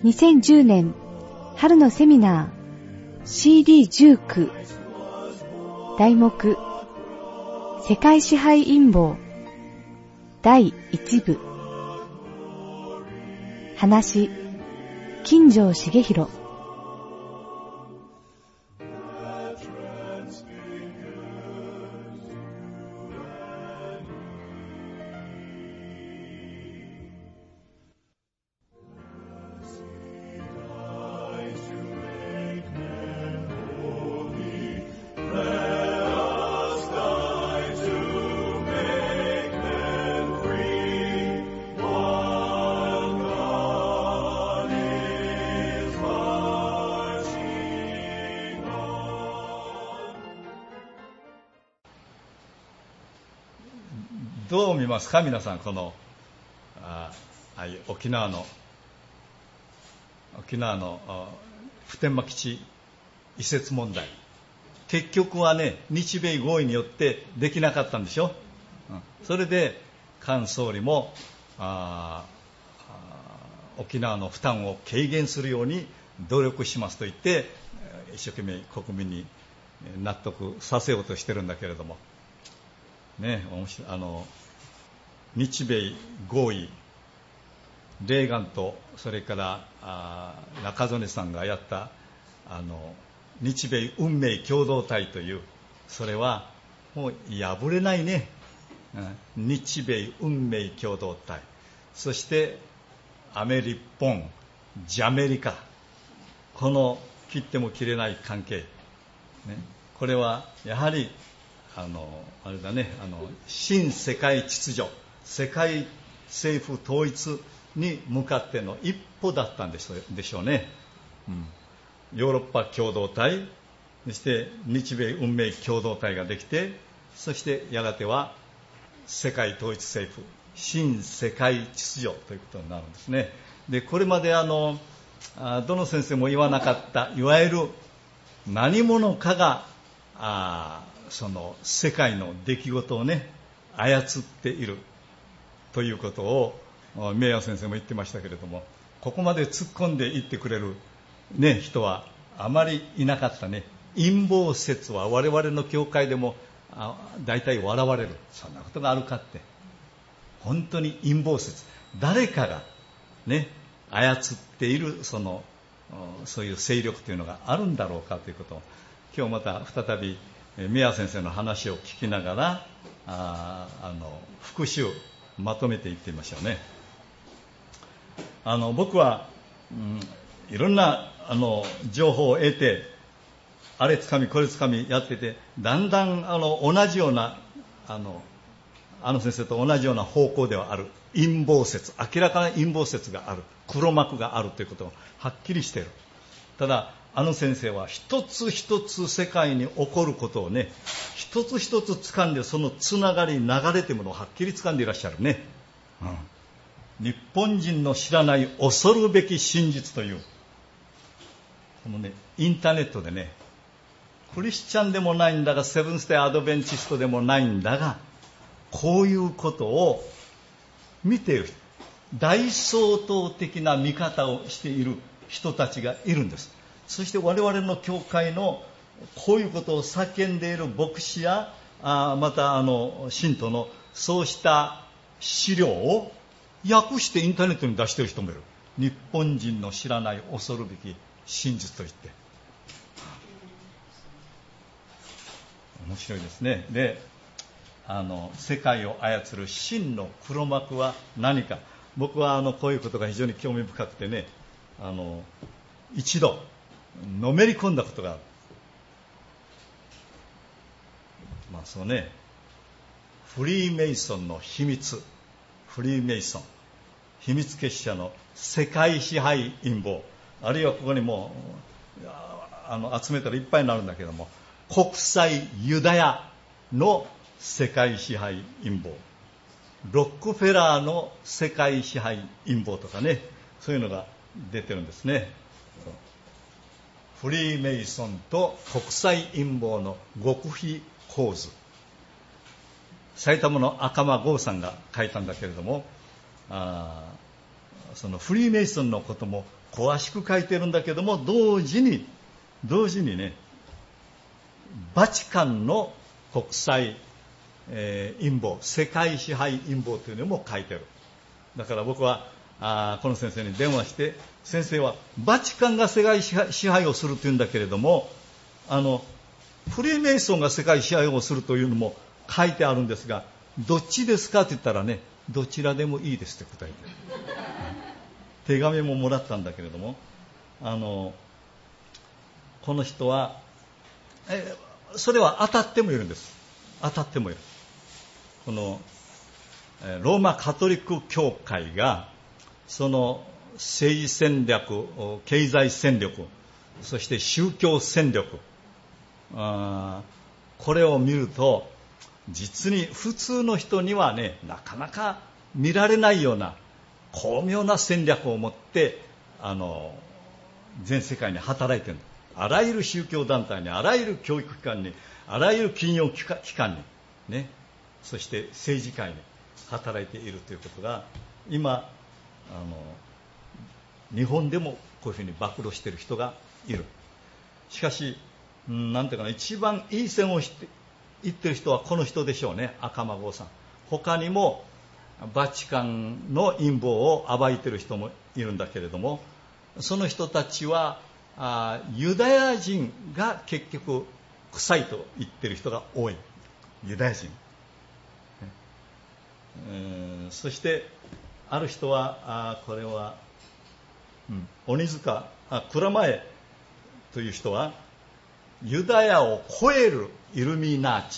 2010年春のセミナー CD19 題目世界支配陰謀第1部話金城茂弘。 どう見ますか皆さん、この沖縄の普天間基地移設問題、結局はね、日米合意によってできなかったんでしょ。それで菅総理も沖縄の負担を軽減するように努力しますと言って一生懸命国民に納得させようとしてるんだけれどもね、日米合意、レーガンとそれから中曽根さんがやった日米運命共同体という、それはもう破れないね、日米運命共同体、そしてアメリポン、ジャメリカ、この切っても切れない関係、ね、これはやはりあれだね、新世界秩序、世界政府統一に向かっての一歩だったんでしょうね。ヨーロッパ共同体、そして日米運命共同体ができて、そしてやがては世界統一政府、新世界秩序ということになるんですね。で、これまでどの先生も言わなかった、いわゆる何者かがその世界の出来事をね操っているということを名誉先生も言ってましたけれども、ここまで突っ込んでいってくれる、ね、人はあまりいなかったね。陰謀説は我々の教会でも大体笑われる。そんなことがあるかって。本当に陰謀説、誰かがね操っているそういう勢力というのがあるんだろうかということを、今日また再び宮先生の話を聞きながら復習まとめていってみましょうね。僕は、いろんな情報を得て、あれつかみこれつかみやってて、だんだん同じような先生と同じような方向ではある陰謀説、明らかな陰謀説がある、黒幕があるということをはっきりしている。ただ先生は一つ一つ世界に起こることをね、一つ一つ掴んで、そのつながり流れというものをはっきり掴んでいらっしゃるね。日本人の知らない恐るべき真実という、このねインターネットでね、クリスチャンでもないんだが、セブンステイアドベンチストでもないんだが、こういうことを見ている、大相当的な見方をしている人たちがいるんです。そして我々の教会のこういうことを叫んでいる牧師やまた信徒のそうした資料を訳してインターネットに出している人もいる。日本人の知らない恐るべき真実といって、面白いですね。で、世界を操る真の黒幕は何か。僕はこういうことが非常に興味深くてね、一度のめり込んだことがある。そうね、フリーメイソンの秘密、フリーメイソン秘密結社の世界支配陰謀、あるいはここにも集めたらいっぱいになるんだけども、国際ユダヤの世界支配陰謀、ロックフェラーの世界支配陰謀とかね、そういうのが出てるんですね。フリーメイソンと国際陰謀の極秘構図、埼玉の赤間剛さんが書いたんだけれども、 そのフリーメイソンのことも詳しく書いてるんだけども、同時にね、バチカンの国際、陰謀、世界支配陰謀というのも書いてる。だから僕はこの先生に電話して、先生はバチカンが世界支配をするというんだけれども、フリーメイソンが世界支配をするというのも書いてあるんですが、どっちですかって言ったらね、どちらでもいいですって答えてる。手紙ももらったんだけれども、この人は、それは当たってもいるんです。当たってもいる。このローマカトリック教会がその政治戦略、経済戦略、そして宗教戦略、これを見ると実に普通の人にはね、なかなか見られないような巧妙な戦略を持って全世界に働いている。あらゆる宗教団体に、あらゆる教育機関に、あらゆる金融機関に、ね、そして政治界に働いているということが今日本でもこういうふうに暴露している人がいる。しかしなんていうかな、一番いい線を言ってる人はこの人でしょうね、赤間郷さん。他にもバチカンの陰謀を暴いている人もいるんだけれども、その人たちはユダヤ人が結局臭いと言っている人が多い。ユダヤ人、そしてある人はこれは、鬼塚蔵前という人はユダヤを超えるイルミナー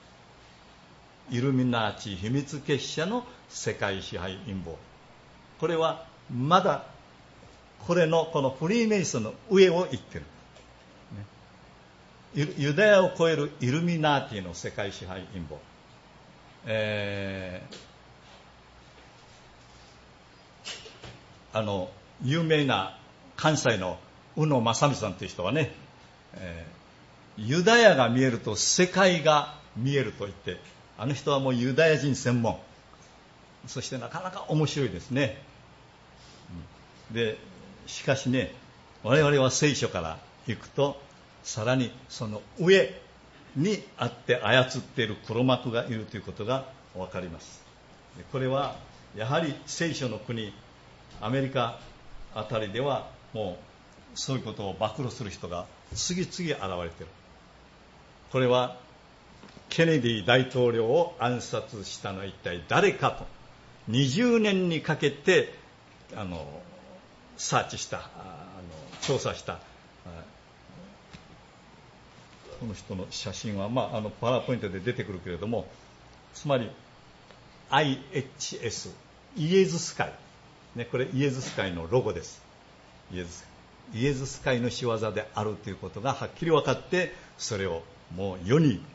チ秘密結社の世界支配陰謀、これはまだこのフリーメイソンの上を言ってる、ユダヤを超えるイルミナーティの世界支配陰謀、有名な関西の宇野正美さんという人はね、ユダヤが見えると世界が見えると言って、あの人はもうユダヤ人専門、そしてなかなか面白いですね。でしかしね、我々は聖書から行くとさらにその上にあって操っている黒幕がいるということが分かります。これはやはり聖書の国アメリカあたりではもうそういうことを暴露する人が次々現れている。これはケネディ大統領を暗殺したのは一体誰かと20年にかけてサーチした調査したこの人の写真は、パワーポイントで出てくるけれども、つまり IHS イエズス会、これイエズス会のロゴです。イエズス会の仕業であるということがはっきり分かって、それをもう世に、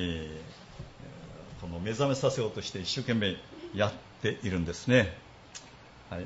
この目覚めさせようとして一生懸命やっているんですね。はい、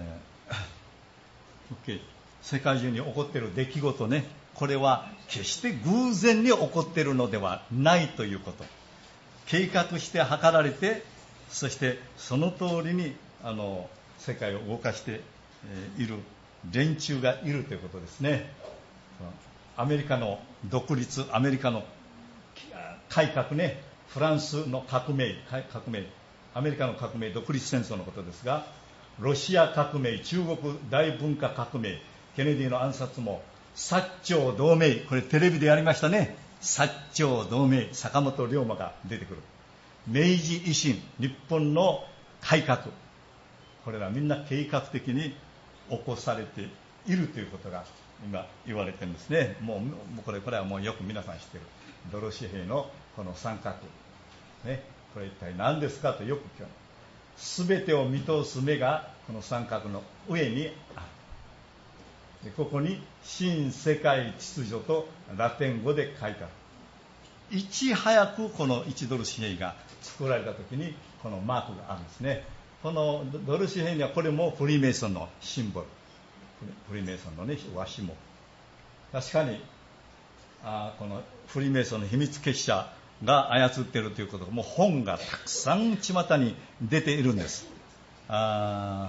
世界中に起こっている出来事ね、これは決して偶然に起こっているのではないということ、計画して図られて、そしてその通りに世界を動かしている連中がいるということですね。アメリカの独立、アメリカの改革ね、フランスの革命、アメリカの革命、独立戦争のことですが、ロシア革命、中国大文化革命、ケネディの暗殺も薩長同盟、これテレビでやりましたね。薩長同盟、坂本龍馬が出てくる。明治維新、日本の改革、これらみんな計画的に起こされているということが今言われてるんですね。もうこれはもうよく皆さん知っているドル紙幣のこの三角、これ一体何ですかとよく聞かれる。すべてを見通す目がこの三角の上にある。でここに新世界秩序とラテン語で書いてある。いち早くこの1ドル紙幣が作られた時にこのマークがあるんですね。このドル紙幣にはこれもフリーメイソンのシンボル、フリーメイソンのね和紙も確かにこのフリーメイソンの秘密結社が操っているということがもう本がたくさん巷に出ているんです。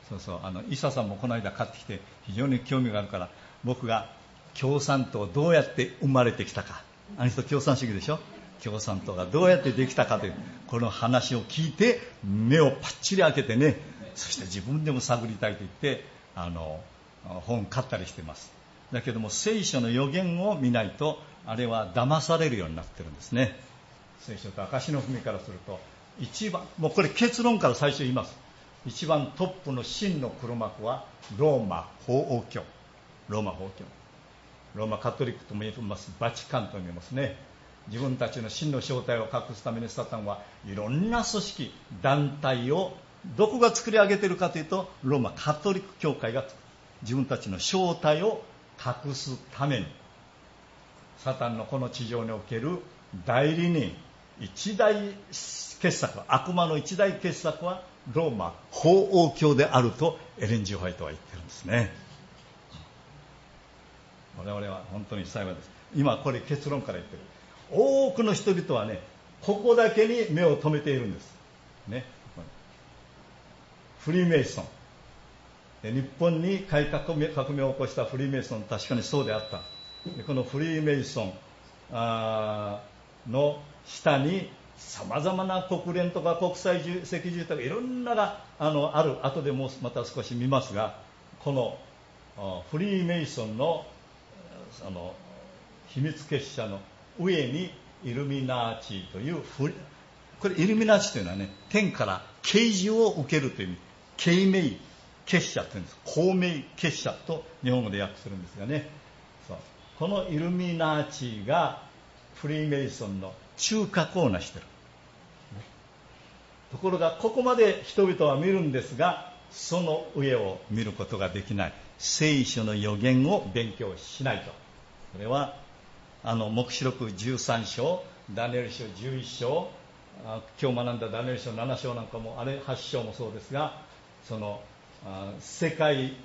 そうそう、伊佐さんもこの間買ってきて非常に興味があるから、僕が共産党どうやって生まれてきたか、あの人共産主義でしょ、共産党がどうやってできたかというこの話を聞いて目をパッチリ開けてね、そして自分でも探りたいと言って本買ったりしてます。だけども聖書の予言を見ないとあれは騙されるようになってるんですね。聖書と証の文からすると一番、もうこれ結論から最初言います。一番トップの真の黒幕はローマ法王教、ローマ法王教、ローマカトリックとも言います、バチカンとも言いますね。自分たちの真の正体を隠すためにサタンはいろんな組織団体をどこが作り上げているかというと、ローマカトリック教会が自分たちの正体を隠すために、サタンのこの地上における代理人、一大傑作、悪魔の一大傑作はローマ法王教であるとエレン・ジ・ホワイトは言ってるんですね。我々は本当に幸いです。今これ結論から言ってる。多くの人々はね、ここだけに目を留めているんですね。フリーメイソン、日本に改革革命を起こしたフリーメイソン、確かにそうであった。このフリーメイソンの下にさまざまな国連とか国際赤十字とかいろんながある。後でもまた少し見ますが、このフリーメイソンの秘密結社の上にイルミナーチという、これイルミナーチというのはね、天から啓示を受けるという意味、啓明結社というんです。光明結社と日本語で訳するんですがね、そう、このイルミナーチがフリーメイソンの中核を成している。ところがここまで人々は見るんですが、その上を見ることができない。聖書の予言を勉強しないと。それは黙示録13章、ダニエル書11章、今日学んだダニエル書7章なんかも、あれ8章もそうですが、その世界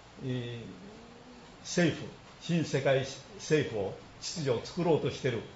政府、新世界政府を、秩序を作ろうとしている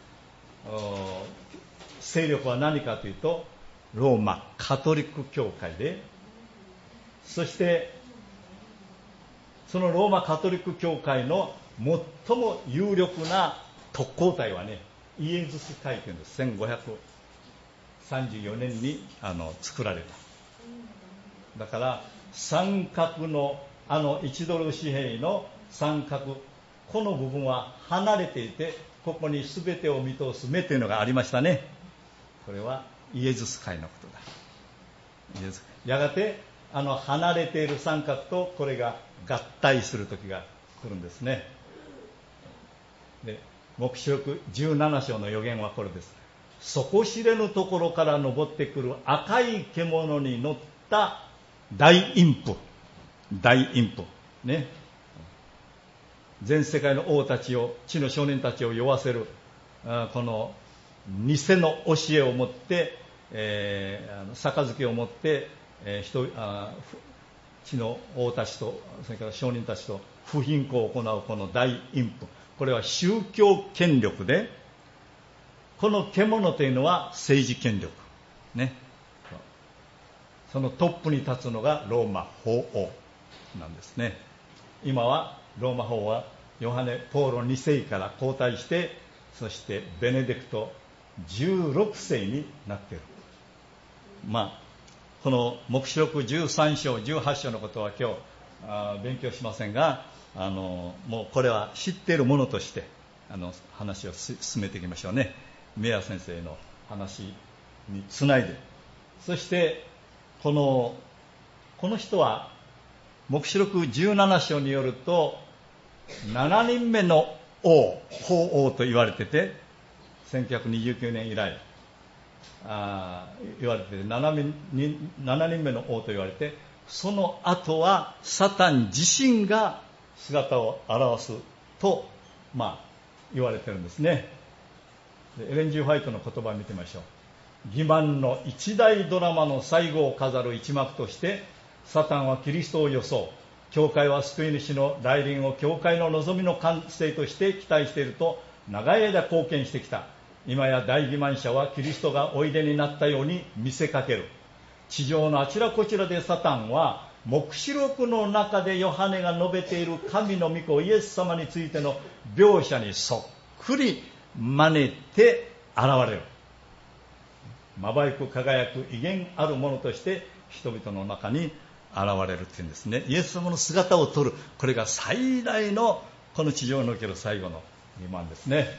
勢力は何かというと、ローマカトリック教会で、そしてそのローマカトリック教会の最も有力な特攻隊はね、イエズス会というんです。1534年に作られた。だから三角の1ドル紙幣の三角、この部分は離れていて、ここに全てを見通す目というのがありましたね。これはイエズス会のことだ。やがて離れている三角とこれが合体する時が来るんですね。で、黙示録17章の予言はこれです。底知れぬところから登ってくる赤い獣に乗った大陰譜ね、全世界の王たちを、地の少年たちを酔わせるこの偽の教えを持って、杯を持って、地の王たちとそれから商人たちと不貧困を行うこの大陰譜、これは宗教権力で、この獣というのは政治権力ね。そのトップに立つのがローマ法王なんですね。今はローマ法王はヨハネ・ポーロ2世から交代して、そしてベネディクト16世になっている。この黙示録13章18章のことは今日勉強しませんが、もうこれは知っているものとして話を進めていきましょうね。メア先生の話につないで、そしてこの人は黙示録17章によると7人目の王、法王と言われてて、1929年以来言われてて、7人目の王と言われて、その後はサタン自身が姿を現すと言われてるんですね。エレン・ジ・ホワイトの言葉を見てみましょう。欺瞞の一大ドラマの最後を飾る一幕として、サタンはキリストを装う、教会は救い主の来臨を教会の望みの完成として期待していると長い間貢献してきた。今や大欺瞞者はキリストがおいでになったように見せかける。地上のあちらこちらでサタンは黙示録の中でヨハネが述べている神の御子イエス様についての描写にそっくり真似て現れる。まばゆく輝く威厳あるものとして人々の中に現れるっていうんですね。イエス様の姿を取る、これが最大のこの地上における最後の欺瞞ですね。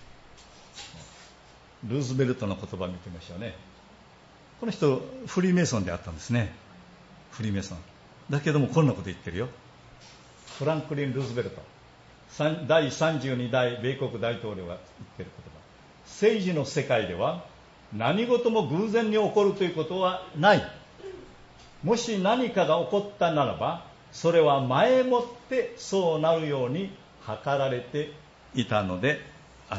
ルーズベルトの言葉を見てみましょうね。この人フリーメイソンであったんですね。フリーメイソンだけどもこんなこと言ってるよ。フランクリン・ルーズベルト、第32代米国大統領が言ってる言葉、政治の世界では何事も偶然に起こるということはない。もし何かが起こったならばそれは前もってそうなるように計られていたのである。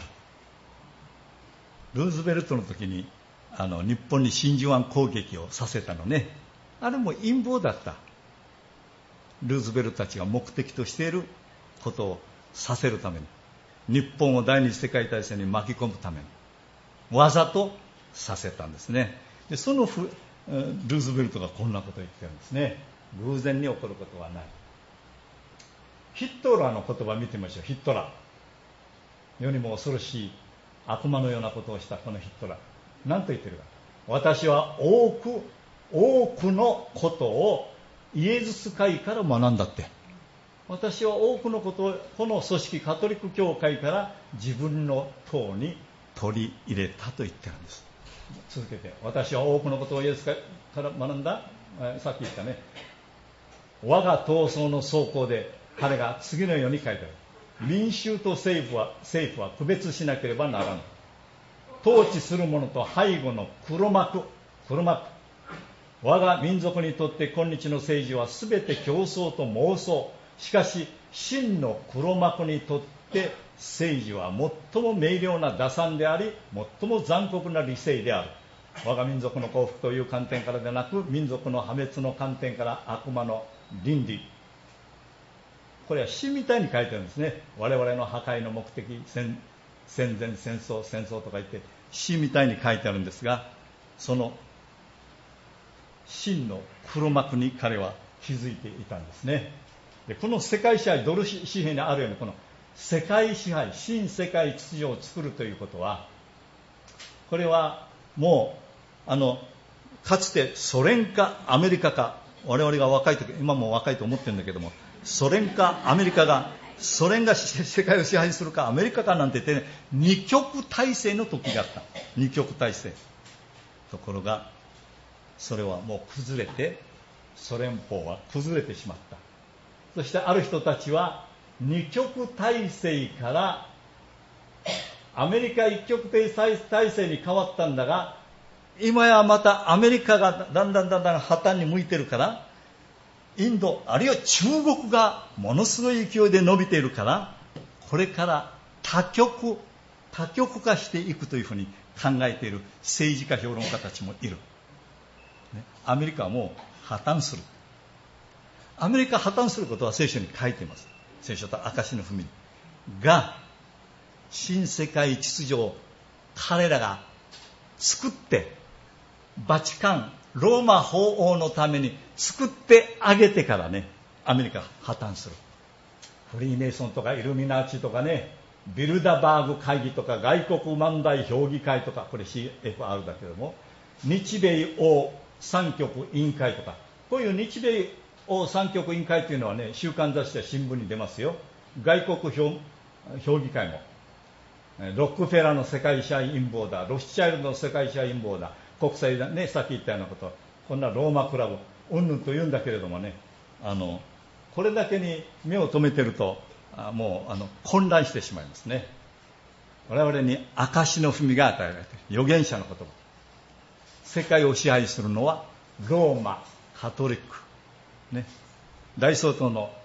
ルーズベルトの時に日本に真珠湾攻撃をさせたのね、あれも陰謀だった。ルーズベルトたちが目的としていることをさせるために、日本を第二次世界大戦に巻き込むためにわざとさせたんですね。でそのルーズベルトがこんなことを言ってるんですね。偶然に起こることはない。ヒットラーの言葉を見てみましょう。ヒットラー、世にも恐ろしい悪魔のようなことをしたこのヒットラー、何と言ってるか。私は多くのことをイエズス会から学んだって。私は多くのことをこの組織カトリック教会から自分の党に取り入れたと言ってるんです。続けて、私は多くのことをイエスから学んだ。さっき言ったね、我が闘争の走行で彼が次のように書いてある。民衆と政府は区別しなければならない。統治する者と背後の黒幕。我が民族にとって今日の政治はすべて競争と妄想。しかし真の黒幕にとって政治は最も明瞭な打算であり、最も残酷な理性である。我が民族の幸福という観点からでなく、民族の破滅の観点から悪魔の倫理。これは詩みたいに書いてあるんですね。我々の破壊の目的、戦前戦争とか言って詩みたいに書いてあるんですが、その真の黒幕に彼は気づいていたんですね。でこの世界支配、ドル紙幣にあるように、この世界支配、新世界秩序を作るということは、これはもうかつてソ連かアメリカか、我々が若い時、今も若いと思ってるんだけども、ソ連かアメリカが、ソ連が世界を支配するかアメリカかなんて言ってね、二極体制の時があった。二極体制。ところがそれはもう崩れて、ソ連邦は崩れてしまった。そしてある人たちは二極体制からアメリカ一極体制に変わったんだが、今やまたアメリカがだんだん破綻に向いてるから、インドあるいは中国がものすごい勢いで伸びているから、これから多極化していくというふうに考えている政治家評論家たちもいる。アメリカはもう破綻する。アメリカ破綻することは聖書に書いています。聖書と証の文に。が、新世界秩序を彼らが作って、バチカン、ローマ法王のために作ってあげてからね、アメリカが破綻する。フリーメイソンとかイルミナーチとかね、ビルダバーグ会議とか外国問題評議会とか、これ CFR だけども、日米欧三極委員会とか、こういう日米欧三極委員会というのはね、週刊雑誌や新聞に出ますよ。外国評議会も、ロックフェラーの世界支配陰謀だ、ロスチャイルドの世界支配陰謀だ、国際だね、さっき言ったようなこと、こんなローマクラブうんぬんと言うんだけれどもね、これだけに目を留めてるともう混乱してしまいますね。我々に証の文が与えられている預言者の言葉。世界を支配するのはローマカトリック、ね、大総統の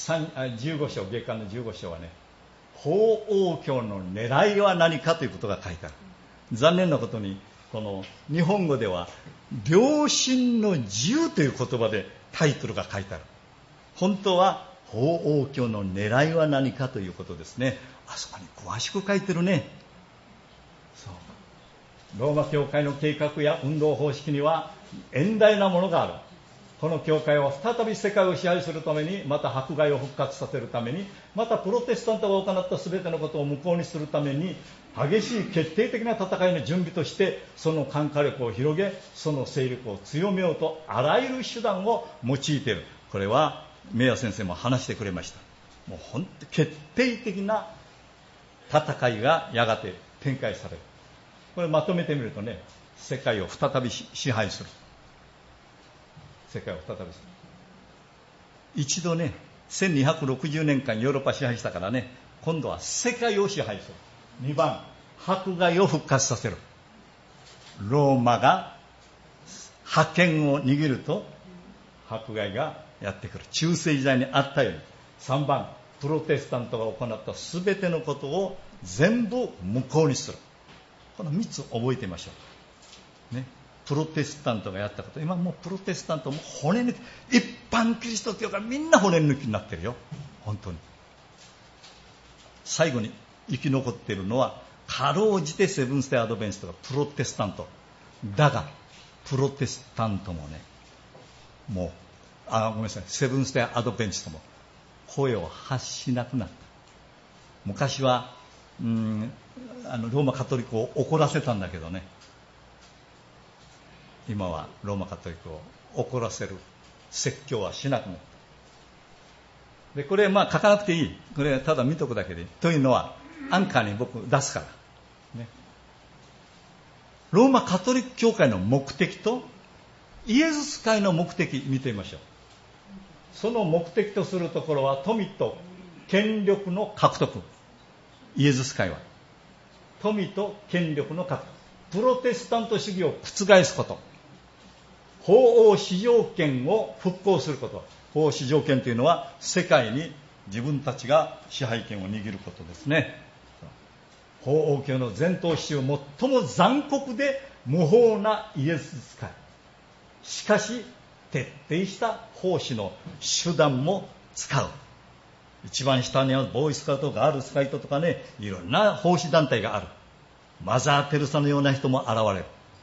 15章、月間の15章はね、法王教の狙いは何かということが書いてある。残念なことにこの日本語では良心の自由という言葉でタイトルが書いてある。本当は法王教の狙いは何かということですね。あそこに詳しく書いてるね。そう、ローマ教会の計画や運動方式には遠大なものがある。 この教会は再び世界を支配するために、また迫害を復活させるために、またプロテスタントが行った全てのことを無効にするために、激しい決定的な戦いの準備として、その感化力を広げ、その勢力を強めようとあらゆる手段を用いている。これはメイヤー先生も話してくれました。もう本当に決定的な戦いがやがて展開される。これまとめてみるとね、世界を再び支配する。世界を再びする。一度ね、1260年間ヨーロッパ支配したからね、今度は世界を支配する。2番、迫害を復活させる。ローマが覇権を握ると迫害がやってくる。中世時代にあったように。3番、プロテスタントが行った全てのことを全部無効にする。この3つ覚えてみましょう。ね。プロテスタントがやったこと、今もうプロテスタントも骨抜き、一般キリスト教がみんな骨抜きになってるよ、本当に。最後に生き残っているのはかろうじてセブンステイアドベンチストがプロテスタントだが、プロテスタントもね、もうごめんなさい、セブンステイアドベンチストも声を発しなくなった。昔はローマカトリックを怒らせたんだけどね、今はローマカトリックを怒らせる説教はしなくなった。でこれ書かなくていい、これただ見とくだけでいいというのはアンカーに僕出すから、ね、ローマカトリック教会の目的とイエズス会の目的見てみましょう。その目的とするところは富と権力の獲得。イエズス会は富と権力の獲得、プロテスタント主義を覆すこと、法王至上権を復興すること。法王至上権というのは世界に自分たちが支配権を握ることですね。法王教の前頭史上最も残酷で無法なイエズス会。しかし徹底した奉仕の手段も使う。一番下にはボーイスカウト、ガールスカウトとかね、いろんな奉仕団体がある。マザー・テレサのような人も現れる。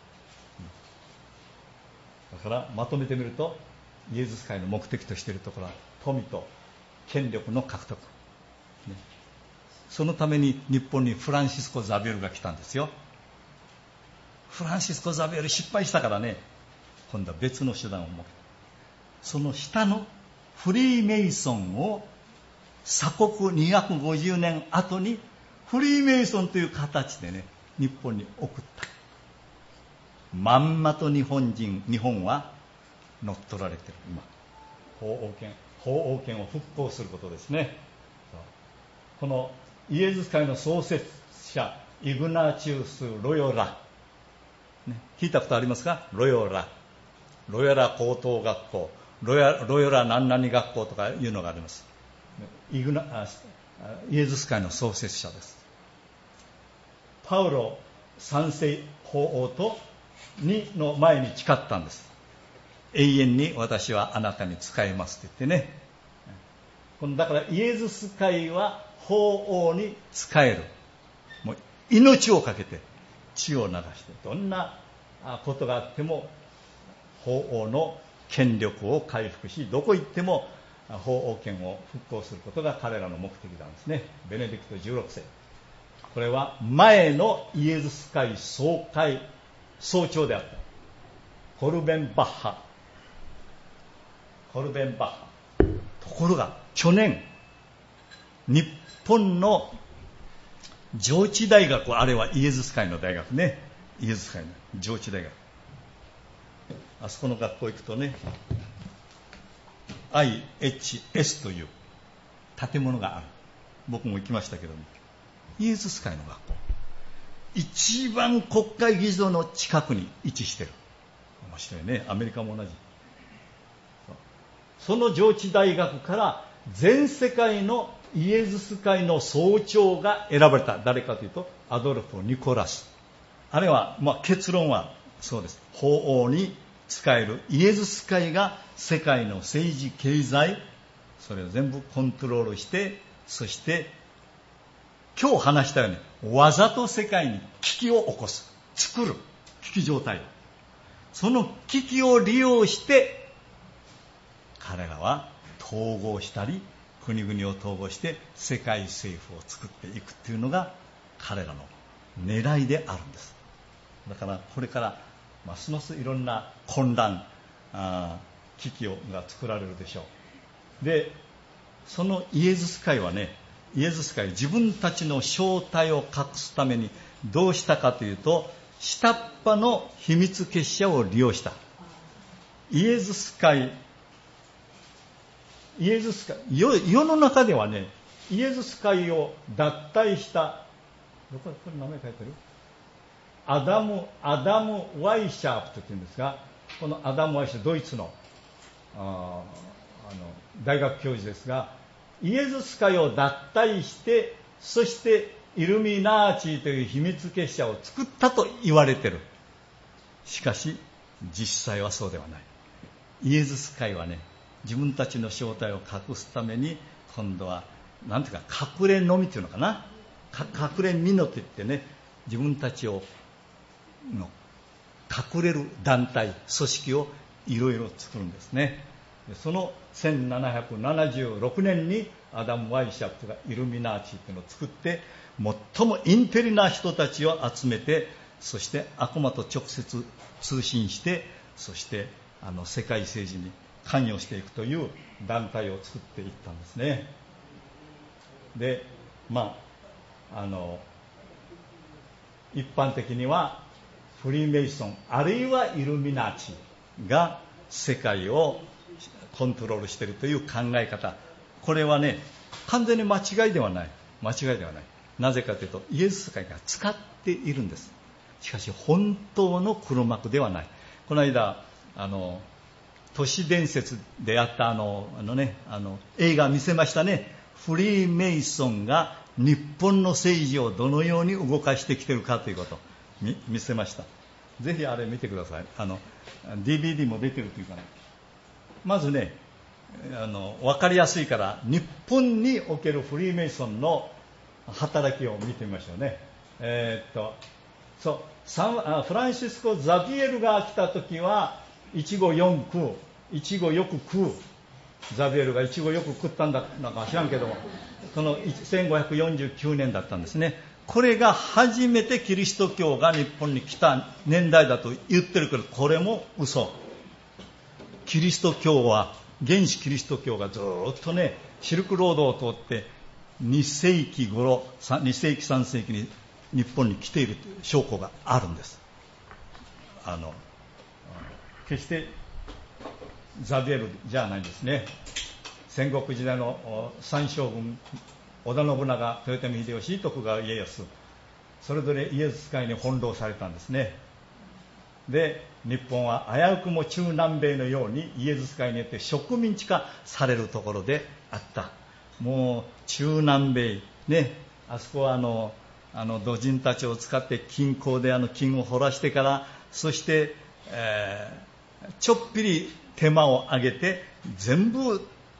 だからまとめてみると、イエズス会の目的としているところは富と権力の獲得、ね、そのために日本にフランシスコ・ザビエルが来たんですよ。フランシスコ・ザビエル失敗したからね、今度は別の手段を設けた。その下のフリーメイソンを鎖国250年後にフリーメイソンという形でね、日本に送った。まんまと日本は乗っ取られている。今法王権を復興することですね。このイエズス会の創設者イグナチウス・ロヨラ、ね、聞いたことありますか？ロヨラ高等学校、ロヨラ何々学校とかいうのがあります。イエズス会の創設者です。パウロ三世法王との前に誓ったんです。永遠に私はあなたに仕えますと言ってね。だからイエズス会は法王に仕える。もう命をかけて血を流して、どんなことがあっても法王の権力を回復し、どこ行っても法王権を復興することが彼らの目的なんですね。ベネディクト16世、これは前のイエズス会総長であったコルベンバッハ。ところが去年、日本の上智大学、あれはイエズス会の大学ね、イエズス会の上智大学、あそこの学校行くとね、IHS という建物がある。僕も行きましたけども、イエズス会の学校、一番国会議事堂の近くに位置してる。面白いね。アメリカも同じ。その上智大学から全世界のイエズス会の総長が選ばれた。誰かというとアドルフ・ニコラス。あれは、結論はそうです。法王に仕えるイエズス会が世界の政治経済、それを全部コントロールして、そして今日話したようにわざと世界に危機を起こす、作る危機状態、その危機を利用して彼らは統合したり国々を統合して世界政府を作っていくっていうのが彼らの狙いであるんです。だからこれからますますいろんな混乱危機が作られるでしょう。でそのイエズス会はね、イエズス会自分たちの正体を隠すためにどうしたかというと、下っ端の秘密結社を利用した。イエズス会世の中ではね、イエズス会を脱退したこれ名前書いてるアダム・ワイシャープトというんですが、このアダム・ワイシャープト、ドイツの大学教授ですが、イエズス会を脱退して、そしてイルミナーチという秘密結社を作ったと言われている。しかし実際はそうではない。イエズス会はね、自分たちの正体を隠すために今度はなんていうか隠れのみというのかな、隠れみのといってね、自分たちを隠れる団体組織をいろいろ作るんですね。その1776年にアダム・ワイシャプトがイルミナーチというのを作って、最もインテリな人たちを集めて、そして悪魔と直接通信して、そして世界政治に関与していくという団体を作っていったんですね。で一般的にはフリーメイソンあるいはイルミナーチが世界をコントロールしているという考え方、これはね完全に間違いではない。なぜかというと、イエズス会が使っているんです。しかし本当の黒幕ではない。この間都市伝説であった映画見せましたね。フリーメイソンが日本の政治をどのように動かしてきているかということを見せました。ぜひあれ見てください。DVD も出てるというかね、まずね分かりやすいから日本におけるフリーメイソンの働きを見てみましょうね。フランシスコ・ザビエルが来た時はイチゴよく食う。ザビエルがイチゴよく食ったんだなんか知らんけども、その1549年だったんですね。これが初めてキリスト教が日本に来た年代だと言ってるけど、これも嘘。キリスト教は原始キリスト教がずっとねシルクロードを通って2世紀頃2世紀3世紀に日本に来ているという証拠があるんです。決してザビエルじゃないですね。戦国時代の三将軍織田信長、豊臣秀吉、徳川家康、それぞれイエズス会に翻弄されたんですね。で日本は危うくも中南米のようにイエズス会によって植民地化されるところであった。もう中南米ね、あそこは土人たちを使って金鉱で金を掘らしてから、そして、ちょっぴり手間を上げて全部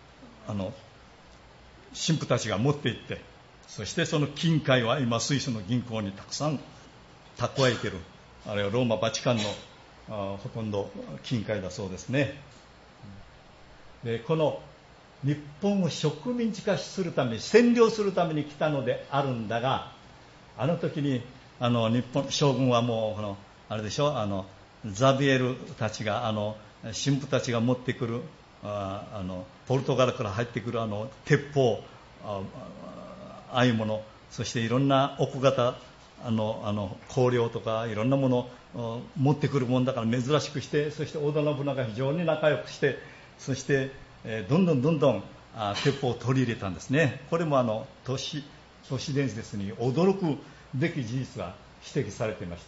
神父たちが持っていって、そしてその金塊は今スイスの銀行にたくさん蓄えている。あれはローマバチカンのほとんど金塊だそうですね。でこの日本を植民地化するために占領するために来たのであるんだが、あの時に日本将軍はもうあれでしょ、ザビエルたちが神父たちが持ってくるポルトガルから入ってくる鉄砲、ああいうもの、そしていろんな奥型香料とかいろんなものを持ってくるもんだから珍しくして、そして織田信長が非常に仲良くして、そしてどんどん鉄砲を取り入れたんですね。これも都市伝説に驚くべき事実が指摘されていました。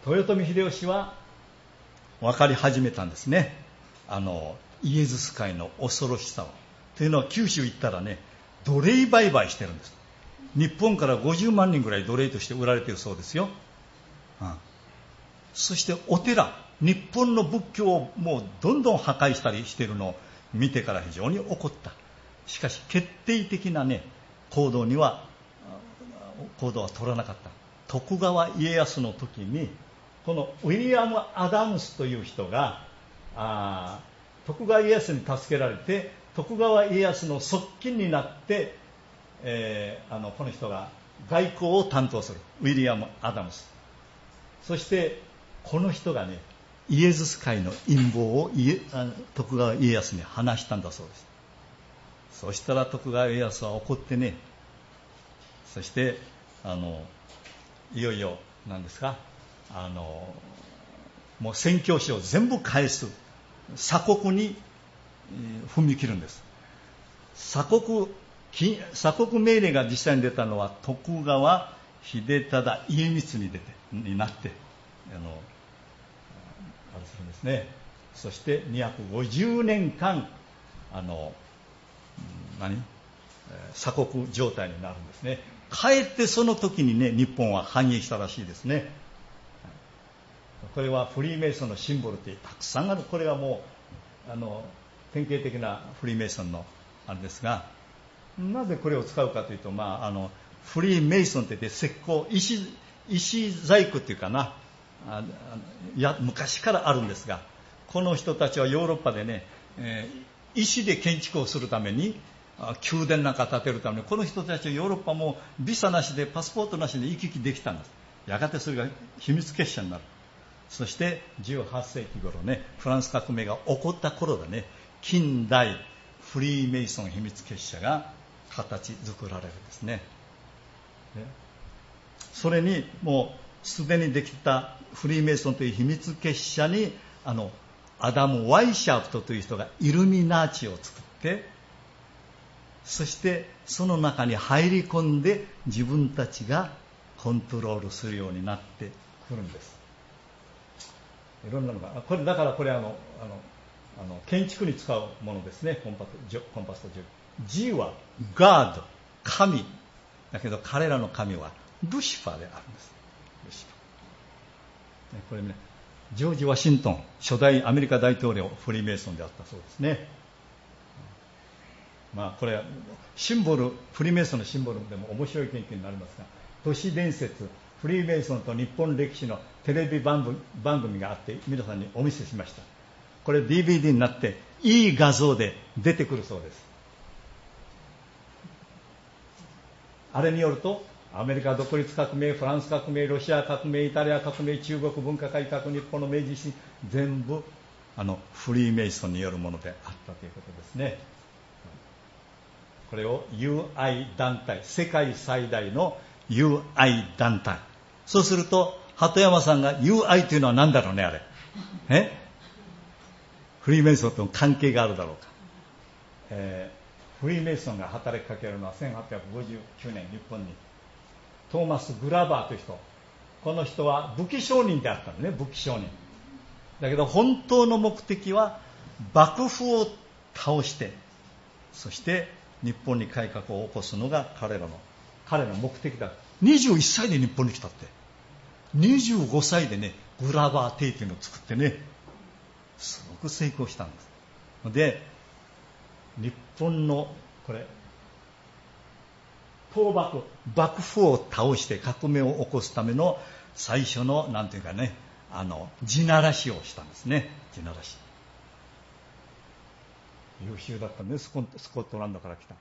豊臣秀吉は分かり始めたんですね。イエズス会の恐ろしさを。というのは九州行ったらね、奴隷売買してるんです。日本から50万人ぐらい奴隷として売られているそうですよ。そしてお寺、日本の仏教をもうどんどん破壊したりしているのを見てから非常に怒った。しかし決定的なね行動は取らなかった。徳川家康の時にこのウィリアム・アダムスという人が徳川家康に助けられて徳川家康の側近になって、この人が外交を担当するウィリアム・アダムス。そしてこの人がね、イエズス会の陰謀を徳川家康に話したんだそうです。そしたら徳川家康は怒ってね、そしていよいよ何ですか、もう宣教師を全部返す鎖国に踏み切るんです。鎖国命令が実際に出たのは徳川秀忠家光になってあれするんですね。そして250年間鎖国状態になるんですね。かえってその時にね、日本は繁栄したらしいですね。これはフリーメイソンのシンボルってたくさんある。これはもう典型的なフリーメイソンのあれですが、なぜこれを使うかというと、フリーメイソンって言って石膏、石細工っていうかな、昔からあるんですが、この人たちはヨーロッパでね、石で建築をするために、宮殿なんか建てるために、この人たちはヨーロッパもビザなしでパスポートなしで行き来できたんです。やがてそれが秘密結社になる。そして18世紀頃ね、フランス革命が起こった頃だね、近代フリーメイソン秘密結社が形作られるんですね。それにもうすでにできたフリーメイソンという秘密結社にアダム・ワイシャープトという人がイルミナーチを作って、そしてその中に入り込んで自分たちがコントロールするようになってくるんです。いろんなのがこれだから、これ建築に使うものですね。コンパスト G はガード、神だけど、彼らの神はルシファーであるんです。ルシファー、これね、ジョージ・ワシントン初代アメリカ大統領フリーメイソンであったそうですね。これはシンボル、フリーメイソンのシンボルでも面白い研究になりますが、都市伝説フリーメイソンと日本歴史のテレビ番組があって、皆さんにお見せしました。これ DVD になっていい画像で出てくるそうです。あれによると、アメリカ独立革命、フランス革命、ロシア革命、イタリア革命、中国文化改革、日本の明治維新、全部フリーメイソンによるものであったということですね。これを友愛団体、世界最大の友愛団体。そうすると、鳩山さんが友愛というのは何だろうね、あれ。フリーメイソンとの関係があるだろうか。フリーメイソンが働きかけるのは1859年日本にトーマス・グラバーという人。この人は武器商人であったのね、武器商人。だけど本当の目的は幕府を倒して、そして日本に改革を起こすのが彼の目的だ。21歳で日本に来たって。25歳でね、グラバー邸というのを作ってね、すごく成功したんです。で、日本のこれ倒幕府を倒して革命を起こすための最初のなんていうかね、地ならしをしたんですね。地ならし。優秀だったんです。スコットランドから来た。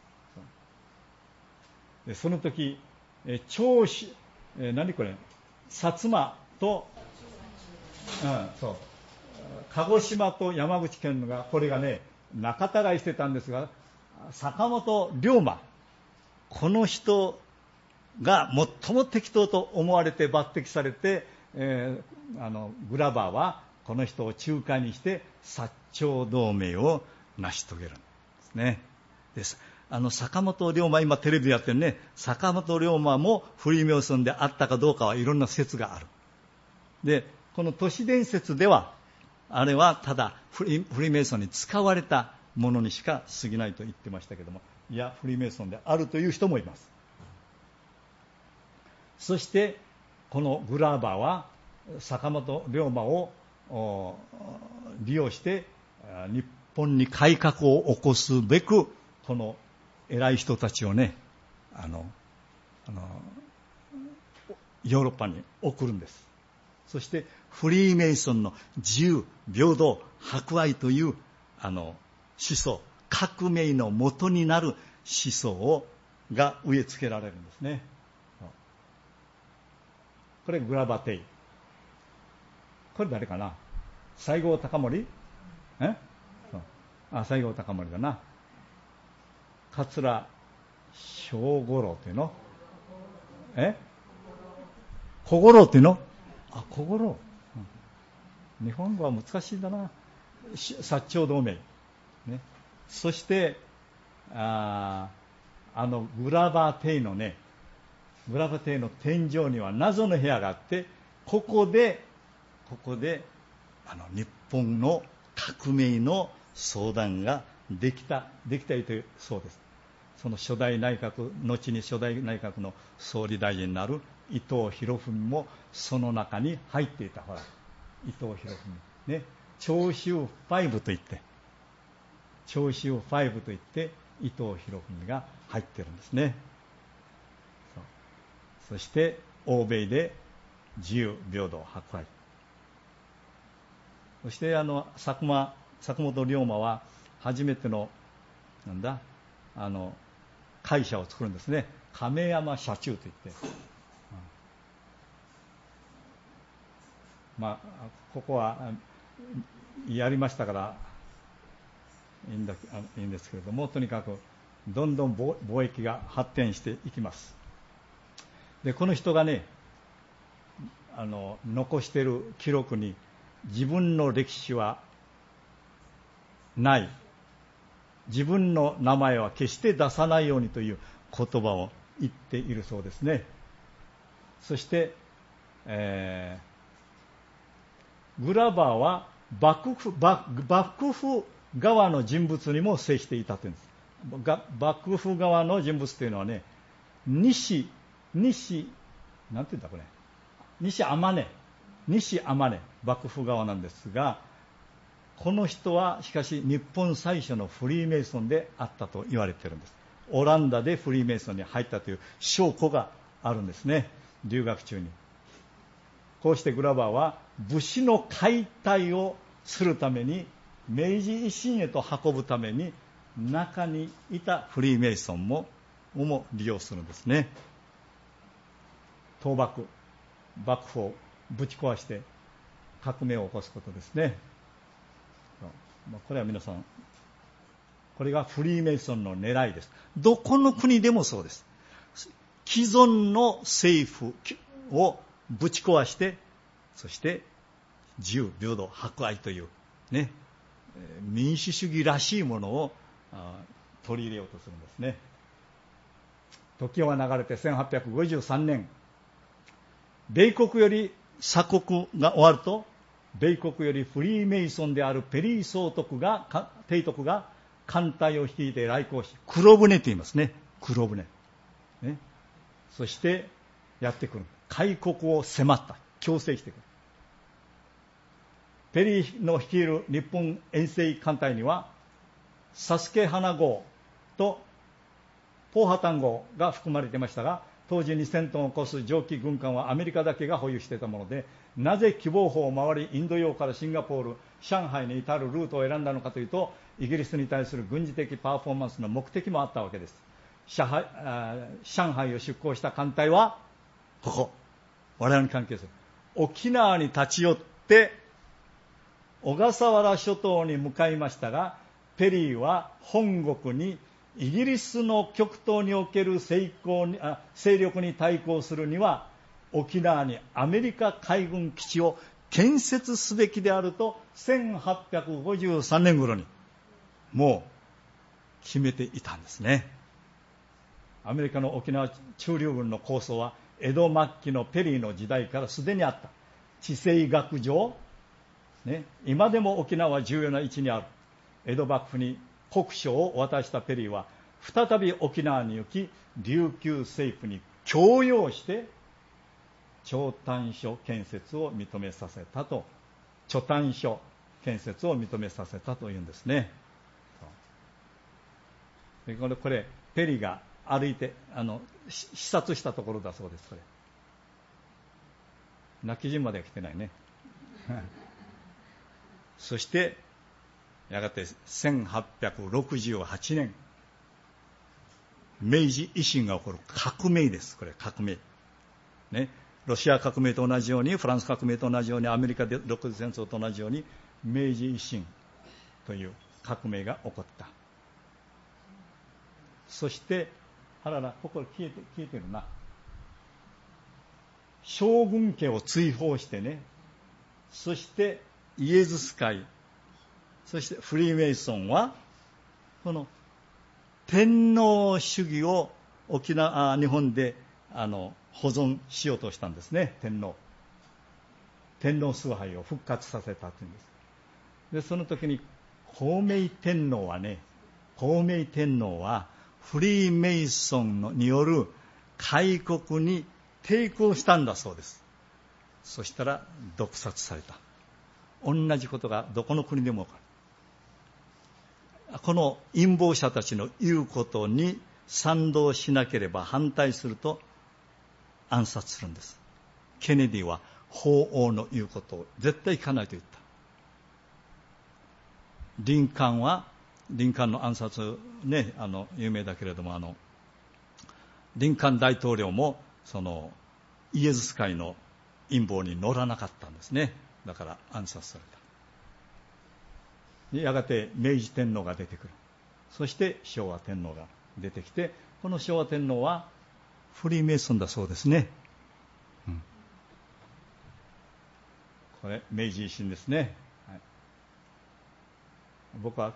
でその時長州、何これ、薩摩と、そう鹿児島と山口県がこれがね仲違いしてたんですが、坂本龍馬、この人が最も適当と思われて抜擢されて、グラバーはこの人を仲介にして薩長同盟を成し遂げるんですね。です坂本龍馬、今テレビやってるね、坂本龍馬もフリーメイソンであったかどうかはいろんな説がある。でこの都市伝説ではあれはただフリーメイソンに使われたものにしか過ぎないと言ってましたけども、いやフリーメイソンであるという人もいます。そしてこのグラーバーは坂本龍馬を利用して日本に改革を起こすべくこの偉い人たちをね、ヨーロッパに送るんです。そしてフリーメイソンの自由、平等、博愛という思想、革命の元になる思想が植え付けられるんですね。これグラバテイ。これ誰かな、西郷隆盛？西郷隆盛だな。桂小五郎っていうの？小五郎っていうの？小五郎、日本語は難しいんだな。薩長同盟、ね、そしてグラバテイのね、グラバテイの天井には謎の部屋があって、ここで日本の革命の相談ができたというそうです。その後に初代内閣の総理大臣になる伊藤博文もその中に入っていた。ほら、伊藤博文ね、長州5といって伊藤博文が入ってるんですね。そして欧米で自由平等博愛。そして坂本龍馬は初めての会社を作るんですね。亀山社中といって、ここはやりましたからいいんですけれども、とにかくどんどん貿易が発展していきます。でこの人がね、残している記録に、自分の歴史はない、自分の名前は決して出さないようにという言葉を言っているそうですね。そして、グラバーは幕府側の人物にも接していたというんです。幕府側の人物というのはね、西天音、幕府側なんですが、この人はしかし日本最初のフリーメイソンであったと言われているんです。オランダでフリーメイソンに入ったという証拠があるんですね、留学中に。こうしてグラバーは武士の解体をするために、明治維新へと運ぶために、中にいたフリーメイソンも利用するんですね。幕府をぶち壊して革命を起こすことですね。これは皆さん、これがフリーメイソンの狙いです。どこの国でもそうです。既存の政府をぶち壊して、そして自由平等博愛というね、民主主義らしいものを取り入れようとするんですね。時は流れて1853年、米国より鎖国が終わると、米国よりフリーメイソンであるペリー提督が艦隊を率いて来航し、黒船と言いますね、黒船、ね、そしてやってくる。開国を迫った、強制してくる。ペリーの率いる日本遠征艦隊にはサスケ花号とポーハタン号が含まれていましたが、当時2000トンを超す蒸気軍艦はアメリカだけが保有していたもので、なぜ希望峰を回りインド洋からシンガポール、上海に至るルートを選んだのかというと、イギリスに対する軍事的パフォーマンスの目的もあったわけです。上海を出港した艦隊はここ、我々に関係する沖縄に立ち寄って小笠原諸島に向かいましたが、ペリーは本国にイギリスの極東における勢力に対抗するには、沖縄にアメリカ海軍基地を建設すべきであると1853年頃にもう決めていたんですね。アメリカの沖縄駐留軍の構想は江戸末期のペリーの時代からすでにあった。地政学上、今でも沖縄は重要な位置にある。江戸幕府に国書を渡したペリーは再び沖縄に行き、琉球政府に強要して長短所建設を認めさせたというんですね。これペリーが歩いて視察したところだそうです。これ泣き人までは来てないねそして、 やがて1868年、明治維新が起こる革命です。これ革命、ね、ロシア革命と同じように、フランス革命と同じように、アメリカ独立戦争と同じように、明治維新という革命が起こった。そしてあらら、ここ消えてるな。将軍家を追放してね、そしてイエズス会、そしてフリーメイソンはこの天皇主義を日本で保存しようとしたんですね。天皇崇拝を復活させたというんです。でその時に孝明天皇はフリーメイソンによる開国に抵抗したんだそうです。そしたら毒殺された。同じことがどこの国でも起こる。この陰謀者たちの言うことに賛同しなければ、反対すると暗殺するんです。ケネディは法王の言うことを絶対聞かないと言った。リンカーンの暗殺ね、有名だけれども、リンカーン大統領もそのイエズス会の陰謀に乗らなかったんですね。だから暗殺された。やがて明治天皇が出てくる。そして昭和天皇が出てきて、この昭和天皇はフリーメイソンだそうですね。これ明治維新ですね。はい、僕は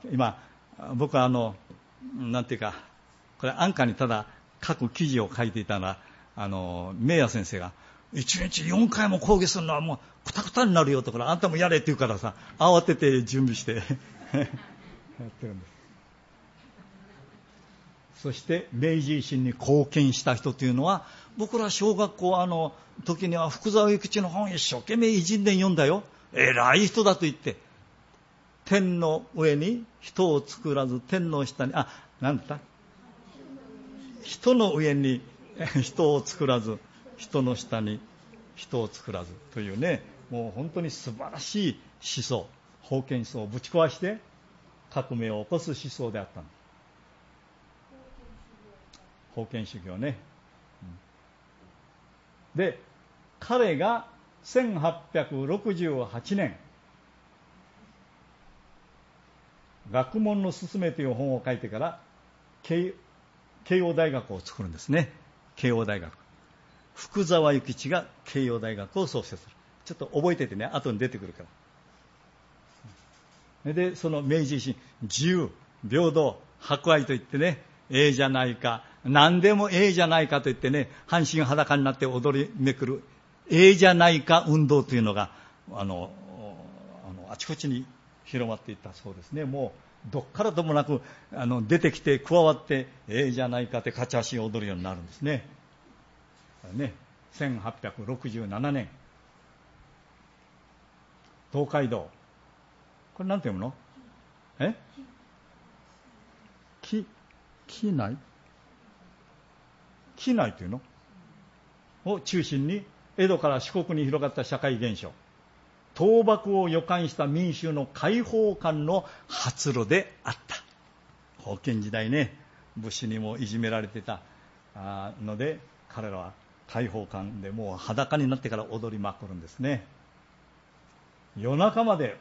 なんていうか、これ安価にただ書く記事を書いていたら、名也先生が1日4回も講義するのはもうクタクタになるよとか、あんたもやれって言うからさ、慌てて準備してやってるんです。そして明治維新に貢献した人というのは、僕ら小学校時には福沢諭吉の本一生懸命偉人伝読んだよ、偉い人だと言って、天の上に人を作らず天の下になんだった、人の上に人を作らず人の下に人を作らずというね、もう本当に素晴らしい思想、封建思想をぶち壊して革命を起こす思想であったんです。封建主義をね、で彼が1868年学問のすすめという本を書いてから慶応大学を作るんですね。慶応大学、福沢諭吉が慶応大学を創設する。ちょっと覚えててね、後に出てくるから。でその明治維新、自由平等博愛といってね、ええじゃないか、何でもええじゃないかといってね、半身裸になって踊りめくるええじゃないか運動というのがあちこちに広まっていったそうですね。もうどっからともなく出てきて加わってええじゃないかって勝ち足を踊るようになるんですね。1867年東海道、これなんて読むの？畿内というのを中心に江戸から四国に広がった社会現象、倒幕を予感した民衆の解放感の発露であった。封建時代ね、武士にもいじめられてたので、彼らは解放感でもう裸になってから踊りまくるんですね。夜中まで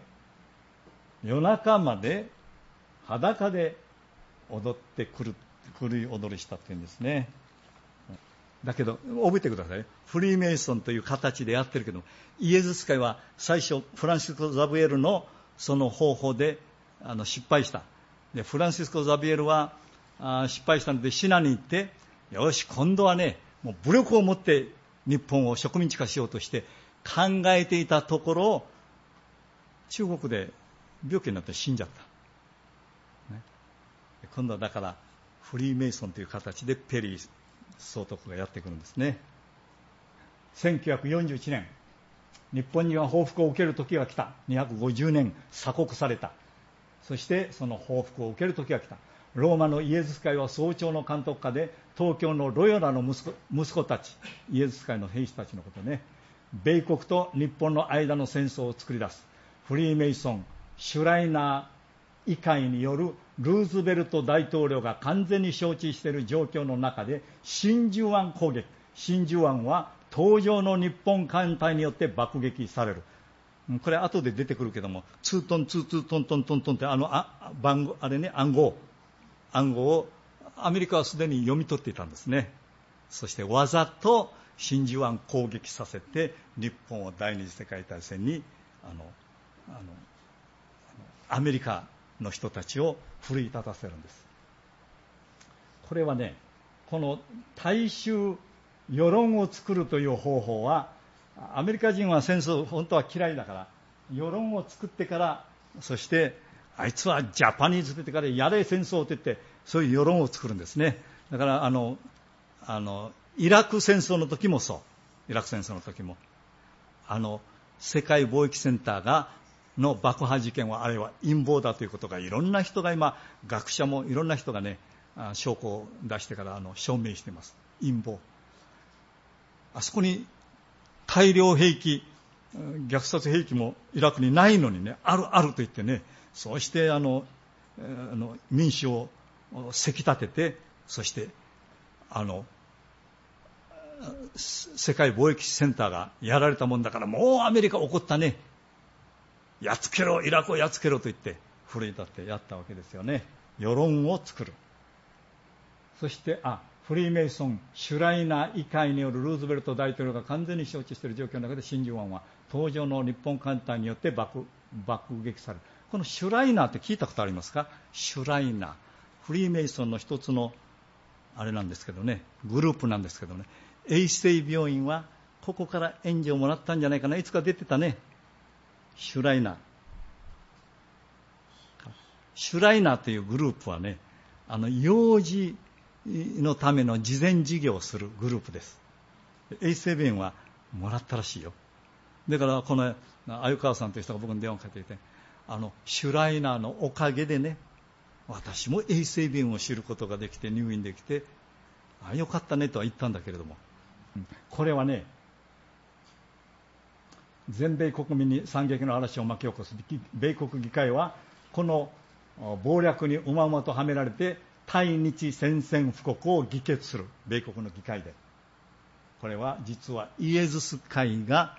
裸で踊って狂い踊りしたっていうんですね。だけど覚えてください、フリーメイソンという形でやってるけど、イエズス会は最初フランシスコ・ザビエルのその方法で失敗した。でフランシスコ・ザビエルは失敗したのでシナに行って、よし今度はね、もう武力を持って日本を植民地化しようとして考えていたところ、中国で病気になって死んじゃった、今度はだからフリーメイソンという形でペリー総督がやってくるんですね。1941年、日本には報復を受ける時が来た。250年鎖国された。そしてその報復を受ける時が来た。ローマのイエズス会は総長の監督下で、東京のロヨラの息子たち、イエズス会の兵士たちのことね、米国と日本の間の戦争を作り出す。フリーメイソン、シュライナ医会によるルーズベルト大統領が完全に承知している状況の中で真珠湾攻撃、真珠湾は登場の日本艦隊によって爆撃される。これ後で出てくるけども、ツートンツーツートントントントンって番号、あれね、暗号をアメリカはすでに読み取っていたんですね。そしてわざと真珠湾攻撃させて日本を第二次世界大戦にアメリカの人たちを奮い立たせるんです。これはね、この大衆世論を作るという方法は、アメリカ人は戦争本当は嫌いだから世論を作ってから、そしてあいつはジャパニーズって言ってからやれ戦争と言って、そういう世論を作るんですね。だからイラク戦争の時もそう、イラク戦争の時も世界貿易センターの爆破事件はあれは陰謀だということが、いろんな人が今、学者もいろんな人がね、証拠を出してから証明しています。陰謀。あそこに大量兵器、虐殺兵器もイラクにないのにね、あると言ってね、そうして民主をせき立てて、そして世界貿易センターがやられたもんだから、もうアメリカ怒ったね、やっつけろ、イラクをやっつけろと言って奮い立ってやったわけですよね。世論を作る。そしてフリーメイソン、シュライナー医会によるルーズベルト大統領が完全に承知している状況の中で真珠湾は登場の日本艦隊によって爆撃される。このシュライナーって聞いたことありますか？シュライナー、フリーメイソンの一つのあれなんですけどね、グループなんですけどね、衛生病院はここから援助をもらったんじゃないかな。いつか出てたね、シュライナーというグループはね、幼児のための慈善事業をするグループです。衛生病院はもらったらしいよ。だからこの鮎川さんという人が僕に電話をかけていて、シュライナーのおかげでね、私も衛生病院を知ることができて入院できて、よかったねとは言ったんだけれども、これはね、全米国民に惨劇の嵐を巻き起こす米国議会は、この謀略にうまうまとはめられて対日宣戦布告を議決する。米国の議会で、これは実はイエズス会が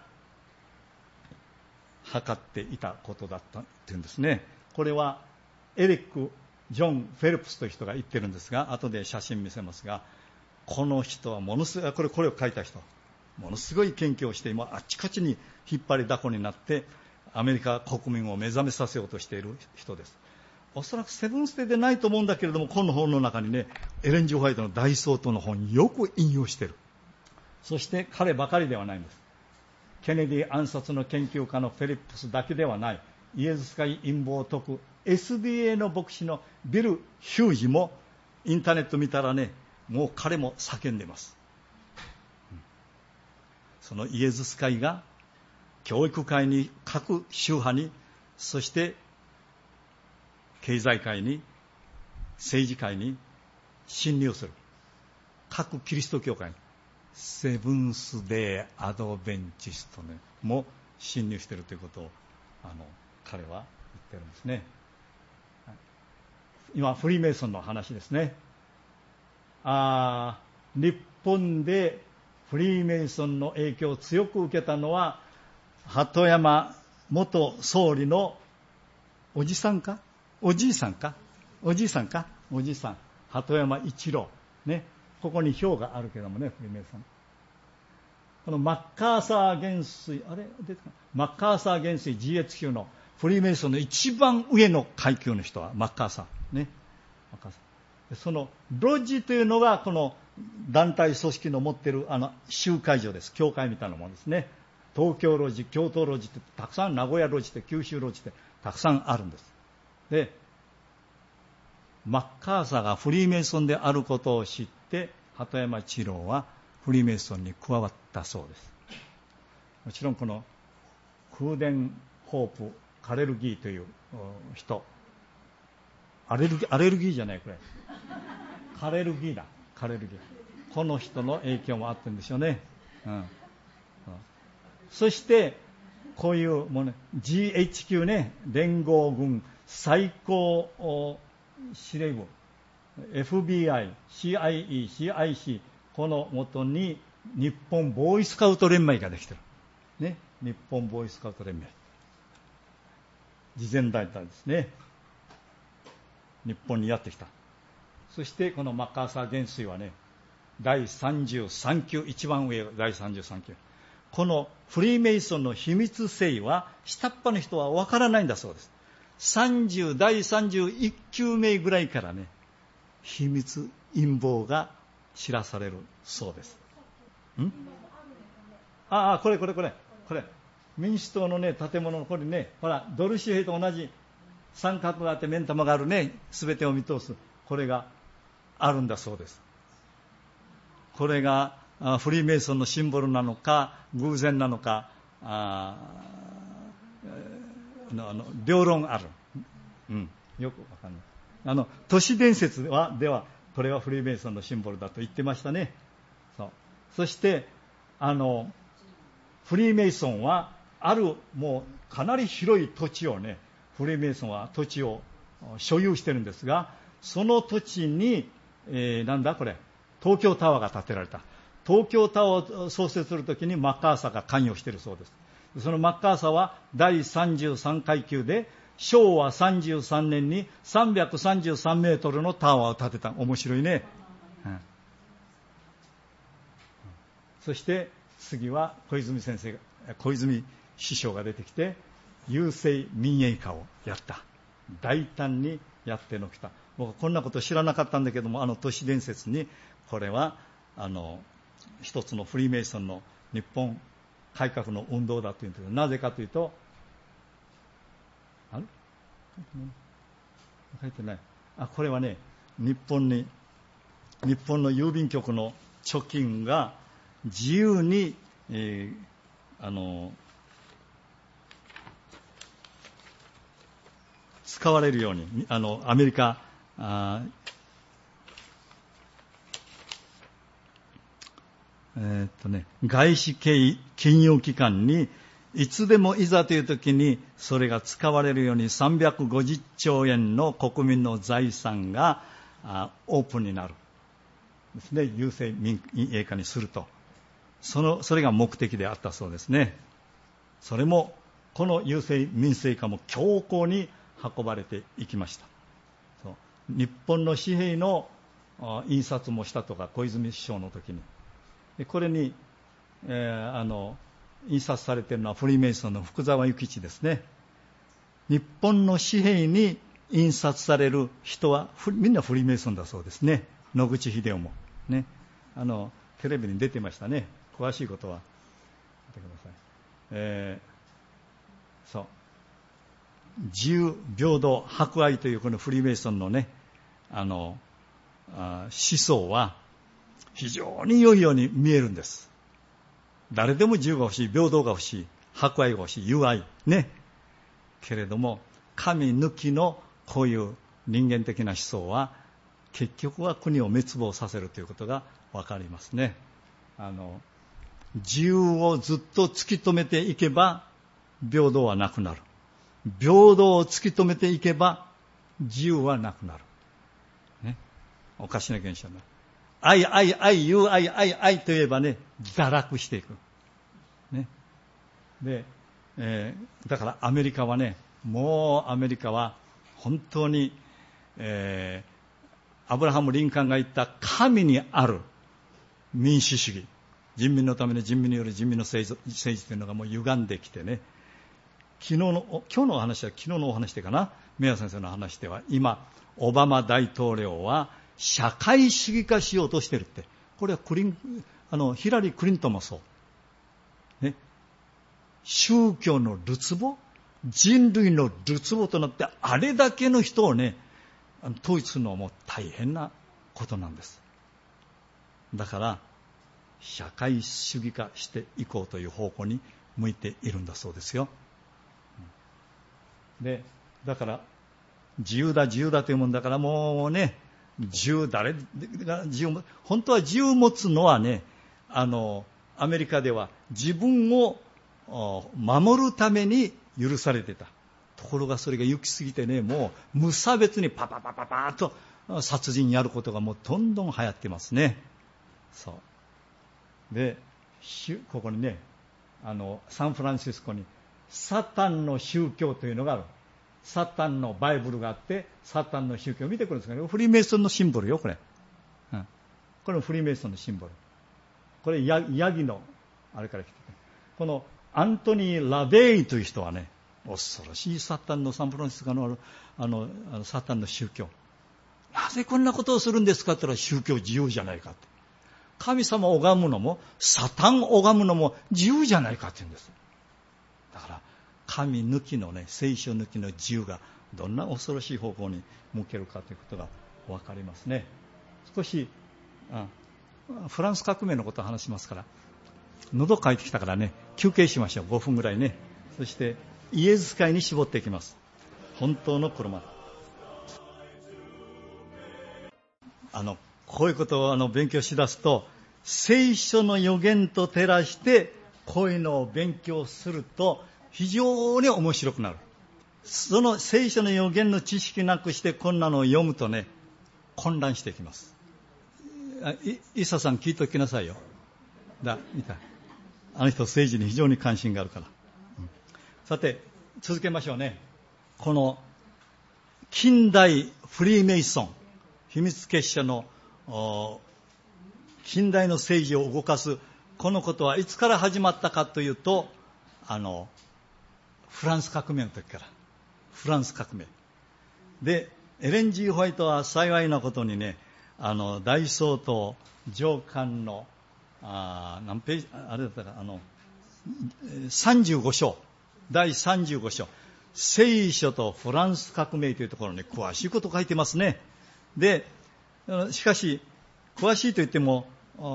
図っていたことだったというんですね。これはエリック・ジョン・フェルプスという人が言ってるんですが、後で写真見せますが、この人はものすごい、これを書いた人、ものすごい研究をして、今あっちこっちに引っ張りだこになってアメリカ国民を目覚めさせようとしている人です。おそらくセブンステでないと思うんだけれども、この本の中にね、エレン・ジョホワイトの大総統の本よく引用している。そして彼ばかりではないんです。ケネディ暗殺の研究家のフェリップスだけではない、イエズス会陰謀を解く SDA の牧師のビル・ヒュージもインターネット見たらね、もう彼も叫んでいます。そのイエズス会が教育界に、各宗派に、そして経済界に、政治界に侵入する。各キリスト教会に、セブンスデーアドベンチストねも侵入しているということを彼は言ってるんですね。今フリーメイソンの話ですね。日本でフリーメイソンの影響を強く受けたのは、鳩山元総理のおじさん、鳩山一郎ね。ここに表があるけどもね、フリーメイソン。このマッカーサー元帥、マッカーサー元帥 GHQ のフリーメイソンの一番上の階級の人はマッカーサーね。マッカーサー。そのロッジというのがこの団体組織の持っている集会所です。教会みたいなものですね。東京ロッジ、京都ロッジってたくさん、名古屋ロッジって九州ロッジってたくさんあるんです。で、マッカーサーがフリーメイソンであることを知って鳩山一郎はフリーメイソンに加わったそうです。もちろんこのクーデンホープ・カレルギーという人、アレルギーじゃない、これカレルギーだ、カレルギー、この人の影響もあってるんでしょうね。そしてこういうもの、GHQ ね、連合軍最高司令部、FBI、CIE、CIC、このもとに日本ボーイスカウト連盟ができてる。ね、日本ボーイスカウト連盟。慈善団体ですね。日本にやってきた。そしてこのマッカーサー元帥はね、第33級、一番上が第33級。このフリーメイソンの秘密性は下っ端の人はわからないんだそうです。第31級名ぐらいからね、秘密陰謀が知らされるそうです。これ民主党のね、建物のこれね、ほらドル紙幣と同じ三角があって目ん玉があるね、すべてを見通す、これがあるんだそうです。これがフリーメイソンのシンボルなのか偶然なのか、両論ある、よくわかんない。都市伝説ではこれはフリーメイソンのシンボルだと言ってましたね。そしてフリーメイソンはあるもうかなり広い土地をね、フリーメイソンは土地を所有してるんですが、その土地に、東京タワーが建てられた。東京タワーを創設するときにマッカーサーが関与しているそうです。そのマッカーサーは第33階級で昭和33年に333メートルのタワーを建てた。面白いね。そして次は小泉首相が出てきて郵政民営化をやった。大胆にやってのきた。僕はこんなこと知らなかったんだけども、都市伝説にこれは一つのフリーメイソンの日本改革の運動だというんですけど、なぜかというと、書いてない。これはね、日本の郵便局の貯金が自由に、使われるように、アメリカ外資系金融機関にいつでもいざという時にそれが使われるように350兆円の国民の財産がオープンになるですね。郵政民営化にすると、それが目的であったそうですね。それもこの郵政民営化も強硬に運ばれていきました。日本の紙幣の印刷もしたとか、小泉首相の時に。これに、印刷されているのはフリーメイソンの福沢諭吉ですね。日本の紙幣に印刷される人はみんなフリーメイソンだそうですね。野口英世もね、テレビに出てましたね。詳しいことは見てください。自由平等博愛というこのフリーメイソンのね、思想は非常に良いように見えるんです。誰でも自由が欲しい、平等が欲しい、博愛が欲しい、友愛ね。けれども神抜きのこういう人間的な思想は結局は国を滅亡させるということが分かりますね。自由をずっと突き止めていけば平等はなくなる。平等を突き止めていけば自由はなくなる。ね、おかしな現象になる。愛、友愛といえばね、堕落していく。ね。で、だからアメリカはね、もうアメリカは本当に、アブラハム・リンカーンが言った神にある民主主義、人民のための人民による人民の政治というのがもう歪んできてね、今日のお話は昨日のお話でかな、メア先生の話では、今オバマ大統領は社会主義化しようとしてるって。これはヒラリー・クリントンもそう、ね、宗教のるつぼ、人類のるつぼとなってあれだけの人をね統一するのはもう大変なことなんです。だから社会主義化していこうという方向に向いているんだそうですよ。で、だから自由だというもんだから、もうね、誰が自由、本当は自由を持つのはね、アメリカでは自分を守るために許されていた。ところがそれが行き過ぎてね、もう無差別にパパパパパーと殺人やることがもうどんどん流行ってますね。そうで、ここにね、サンフランシスコにサタンの宗教というのがある。サタンのバイブルがあって、サタンの宗教を見てくるんですかね。フリーメイソンのシンボルよ、これ。これフリーメイソンのシンボル。これヤギのあれから来て、このアントニー・ラベイという人はね、恐ろしいサタンのサンフランシスコのサタンの宗教。なぜこんなことをするんですかって言ったら、宗教自由じゃないかって。神様を拝むのもサタンを拝むのも自由じゃないかって言うんです。だから神抜きのね、聖書抜きの自由がどんな恐ろしい方向に向けるかということが分かりますね。少しフランス革命のことを話しますから、喉乾いてきたからね、休憩しましょう。5分ぐらいね。そしてイエズス会に絞っていきます。本当の車。こういうことを勉強しだすと、聖書の予言と照らしてこういうのを勉強すると非常に面白くなる。その聖書の予言の知識なくしてこんなのを読むとね、混乱していきます。イサさん聞いておきなさいよ。見た。あの人政治に非常に関心があるから。さて続けましょうね。この近代フリーメイソン、秘密結社の近代の政治を動かすこのことはいつから始まったかというと、フランス革命の時から。フランス革命で、エレン・G・ホワイトは幸いなことにね、大総統上官の何ページあれだったか、35章、第35章、聖書とフランス革命というところに詳しいことを書いてますね。でしかし詳しいといっても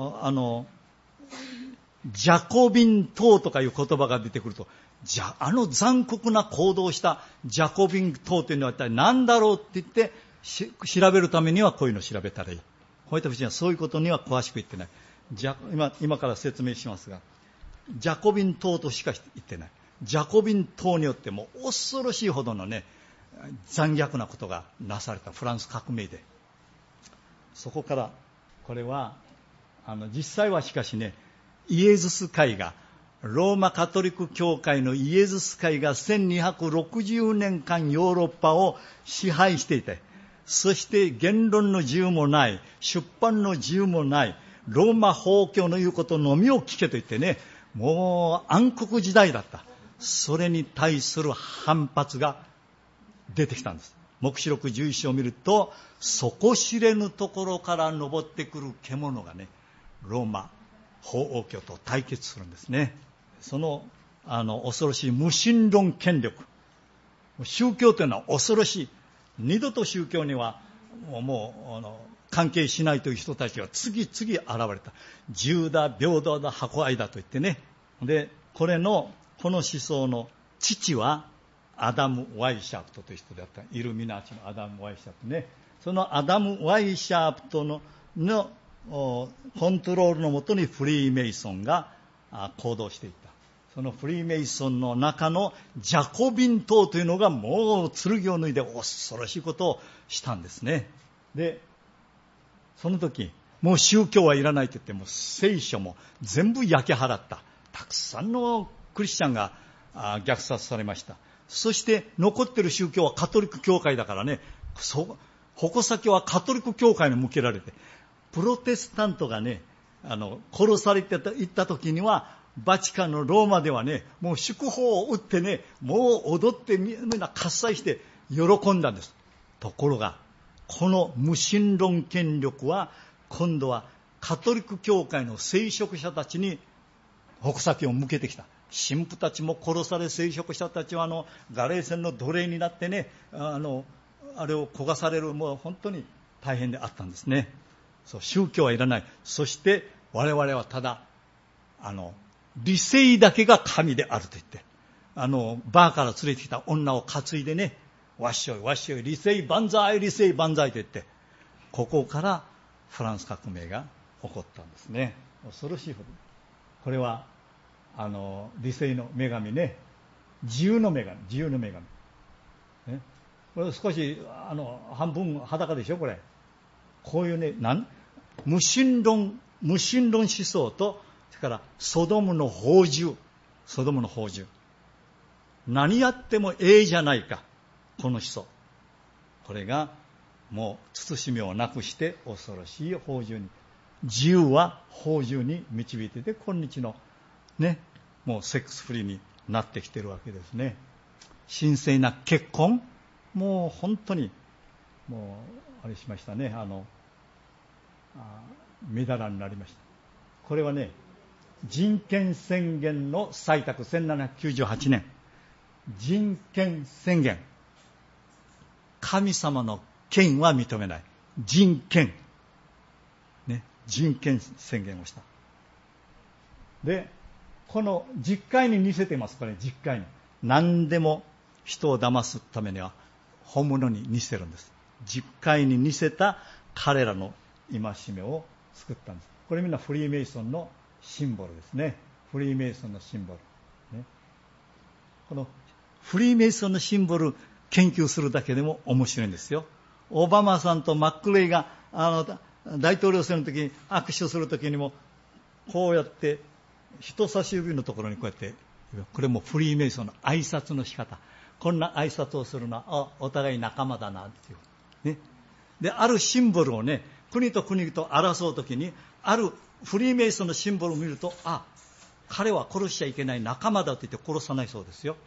ジャコビン党とかいう言葉が出てくると、残酷な行動をしたジャコビン党というのは一体何だろうって言って調べるためにはこういうのを調べたらいい。ホワイト夫人はそういうことには詳しく言ってない。今から説明しますが、ジャコビン党としか言ってない。ジャコビン党によっても恐ろしいほどのね、残虐なことがなされたフランス革命で、そこからこれは実際はしかしね、イエズス会が、ローマカトリック教会のイエズス会が1260年間ヨーロッパを支配していて、そして言論の自由もない、出版の自由もない、ローマ法教の言うことのみを聞けと言ってね、もう暗黒時代だった。それに対する反発が出てきたんです。黙示録11章を見ると、底知れぬところから昇ってくる獣がね、ローマ法王教と対決するんですね。その恐ろしい無神論権力、宗教というのは恐ろしい。二度と宗教にはもう関係しないという人たちが次々現れた。自由だ、平等だ、博愛だと言ってね。でこの思想の父はアダム・ワイシャープトという人であった。イルミナーチのアダム・ワイシャープトね。そのアダム・ワイシャープトのコントロールのもとにフリーメイソンが行動していった。そのフリーメイソンの中のジャコビン党というのがもう剣を脱いで恐ろしいことをしたんですね。でその時もう宗教はいらないと言っても聖書も全部焼き払った。たくさんのクリスチャンが虐殺されました。そして残っている宗教はカトリック教会だからね、矛先はカトリック教会に向けられて、プロテスタントがね殺されていった時にはバチカンのローマではね、もう祝砲を打ってね、もう踊ってみんな喝采して喜んだんです。ところがこの無神論権力は今度はカトリック教会の聖職者たちに矛先を向けてきた。神父たちも殺され、聖職者たちはガレー船の奴隷になってね、あれを焦がされる、もう本当に大変であったんですね。宗教はいらない。そして我々はただ理性だけが神であると言って、バーから連れてきた女を担いでね、わっしょいわっしょい、理性万歳理性万歳と言って、ここからフランス革命が起こったんですね。恐ろしいほど。これは理性の女神ね、自由の女神、自由の女神、ね、これ少し半分裸でしょこれ。こういうね、無神論思想と、それからソドムの放縦、何やってもええじゃないか、この思想、これがもう慎みをなくして恐ろしい放縦に、自由は放縦に導いてて、今日のね、もうセックスフリーになってきてるわけですね。神聖な結婚、もう本当にもうあれしましたね、みだらになりました。これはね、人権宣言の採択、1798年人権宣言、神様の権は認めない、人権、ね、人権宣言をした。で、この実戒に似せてます。これ実戒に、何でも人を騙すためには本物に似せるんです。実戒に似せた彼らの戒めを作ったんです。これみんなフリーメイソンのシンボルですね。フリーメイソンのシンボル、ね、このフリーメイソンのシンボル研究するだけでも面白いんですよ。オバマさんとマックレイが大統領選の時に握手する時にもこうやって人差し指のところにこうやって、これもフリーメイソンの挨拶の仕方、こんな挨拶をするのはお互い仲間だなっていう、ね、であるシンボルをね、国と国と争うときにあるフリーメイソンのシンボルを見ると、彼は殺しちゃいけない仲間だと言って殺さないそうですよ、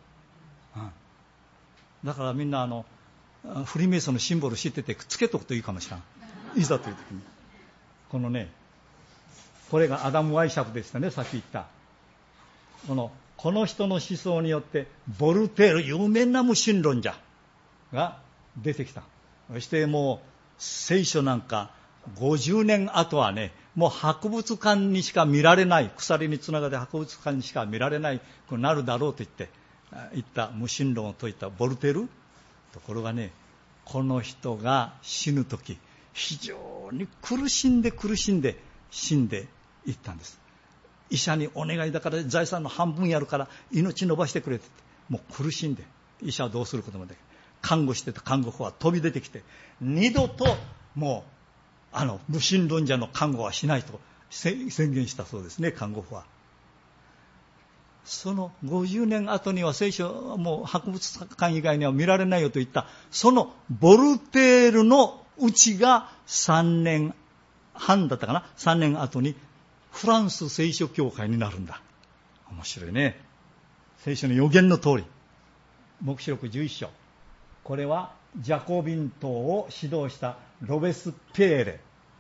だからみんなフリーメイソンのシンボル知っててつけとくといいかもしれない、いざというときに。このね、これがアダム・ワイシャフでしたね、さっき言った。この人の思想によってボルテール、有名な無神論者が出てきた。そしてもう聖書なんか50年後はね、もう博物館にしか見られない、鎖につながって博物館にしか見られないくなるだろうと言った無神論を説いたボルテール。ところがね、この人が死ぬとき非常に苦しんで死んでいったんです。医者にお願いだから財産の半分やるから命伸ばしてくれって言って、もう苦しんで、医者はどうすることもできない。看護してた看護婦は飛び出てきて、二度ともう無神論者の看護はしないと宣言したそうですね、看護婦は。その50年後には聖書はもう博物館以外には見られないよと言った、そのボルテールのうちが3年半だったかな、3年後にフランス聖書協会になるんだ。面白いね。聖書の予言の通り、黙示録11章、これはジャコビン党を指導したロベスペーレ、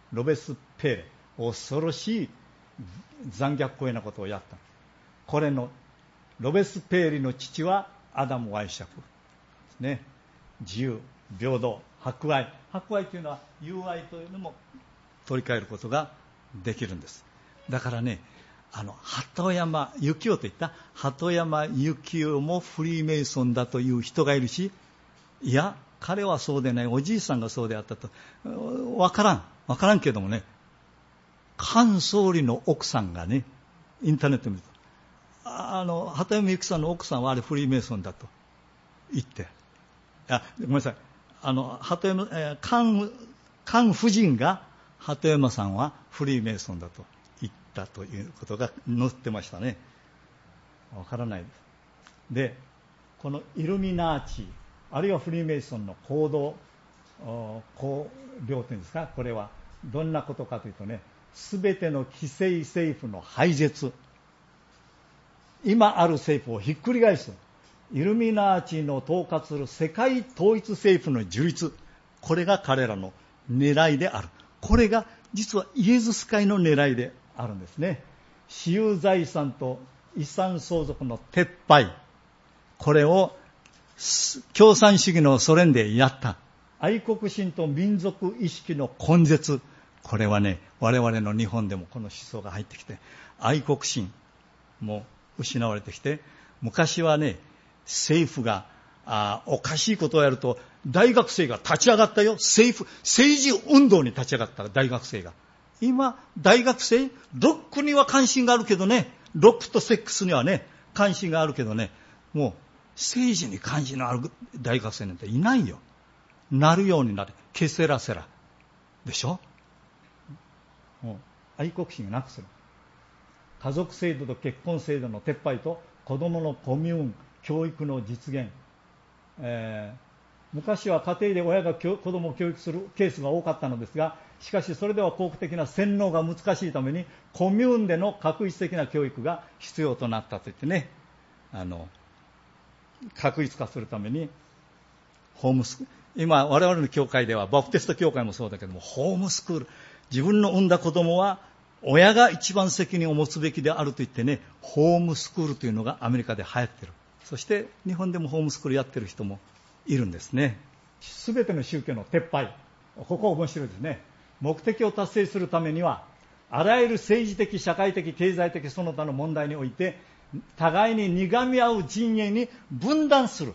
恐ろしい残虐行為なことをやった。これのロベスペーリの父はアダム・ワイシャフですね。自由、平等、博愛というのは友愛というのも取り替えることができるんです。だからね、鳩山幸夫といった鳩山幸夫もフリーメイソンだという人がいるし、いや彼はそうでない、おじいさんがそうであったと、わからんけどもね、菅総理の奥さんがね、インターネット見ると鳩山由紀さんの奥さんはあれフリーメイソンだと言って、ごめんなさい、菅夫人が鳩山さんはフリーメイソンだと言ったということが載ってましたね。わからないです。で、このイルミナーチあるいはフリーメイソンの行動綱領というんですか、これはどんなことかというとね、すべての既成政府の廃絶、今ある政府をひっくり返す、イルミナーチの統括する世界統一政府の樹立、これが彼らの狙いである。これが実はイエズス会の狙いであるんですね。私有財産と遺産相続の撤廃、これを共産主義のソ連でやった。愛国心と民族意識の根絶、これはね、我々の日本でもこの思想が入ってきて、愛国心も失われてきて、昔はね、政府がおかしいことをやると大学生が立ち上がったよ。政治運動に立ち上がった大学生が。今大学生、どっくには関心があるけどね、 ロックとセックスにはね、関心があるけどね、もう政治に関心のある大学生なんていないよ。なるようになる。ケセラセラ。でしょ？もう愛国心をなくする。家族制度と結婚制度の撤廃と子供のコミューン、教育の実現。昔は家庭で親が子供を教育するケースが多かったのですが、しかしそれでは公的な洗脳が難しいためにコミューンでの確一的な教育が必要となったといってね、確一化するためにホームスクール、今我々の教会ではバプテスト教会もそうだけども、ホームスクール、自分の産んだ子供は親が一番責任を持つべきであると言ってね、ホームスクールというのがアメリカで流行ってる。そして日本でもホームスクールやってる人もいるんですね。すべての宗教の撤廃、ここ面白いですね。目的を達成するためにはあらゆる政治的、社会的、経済的その他の問題において互いに睨み合う陣営に分断する。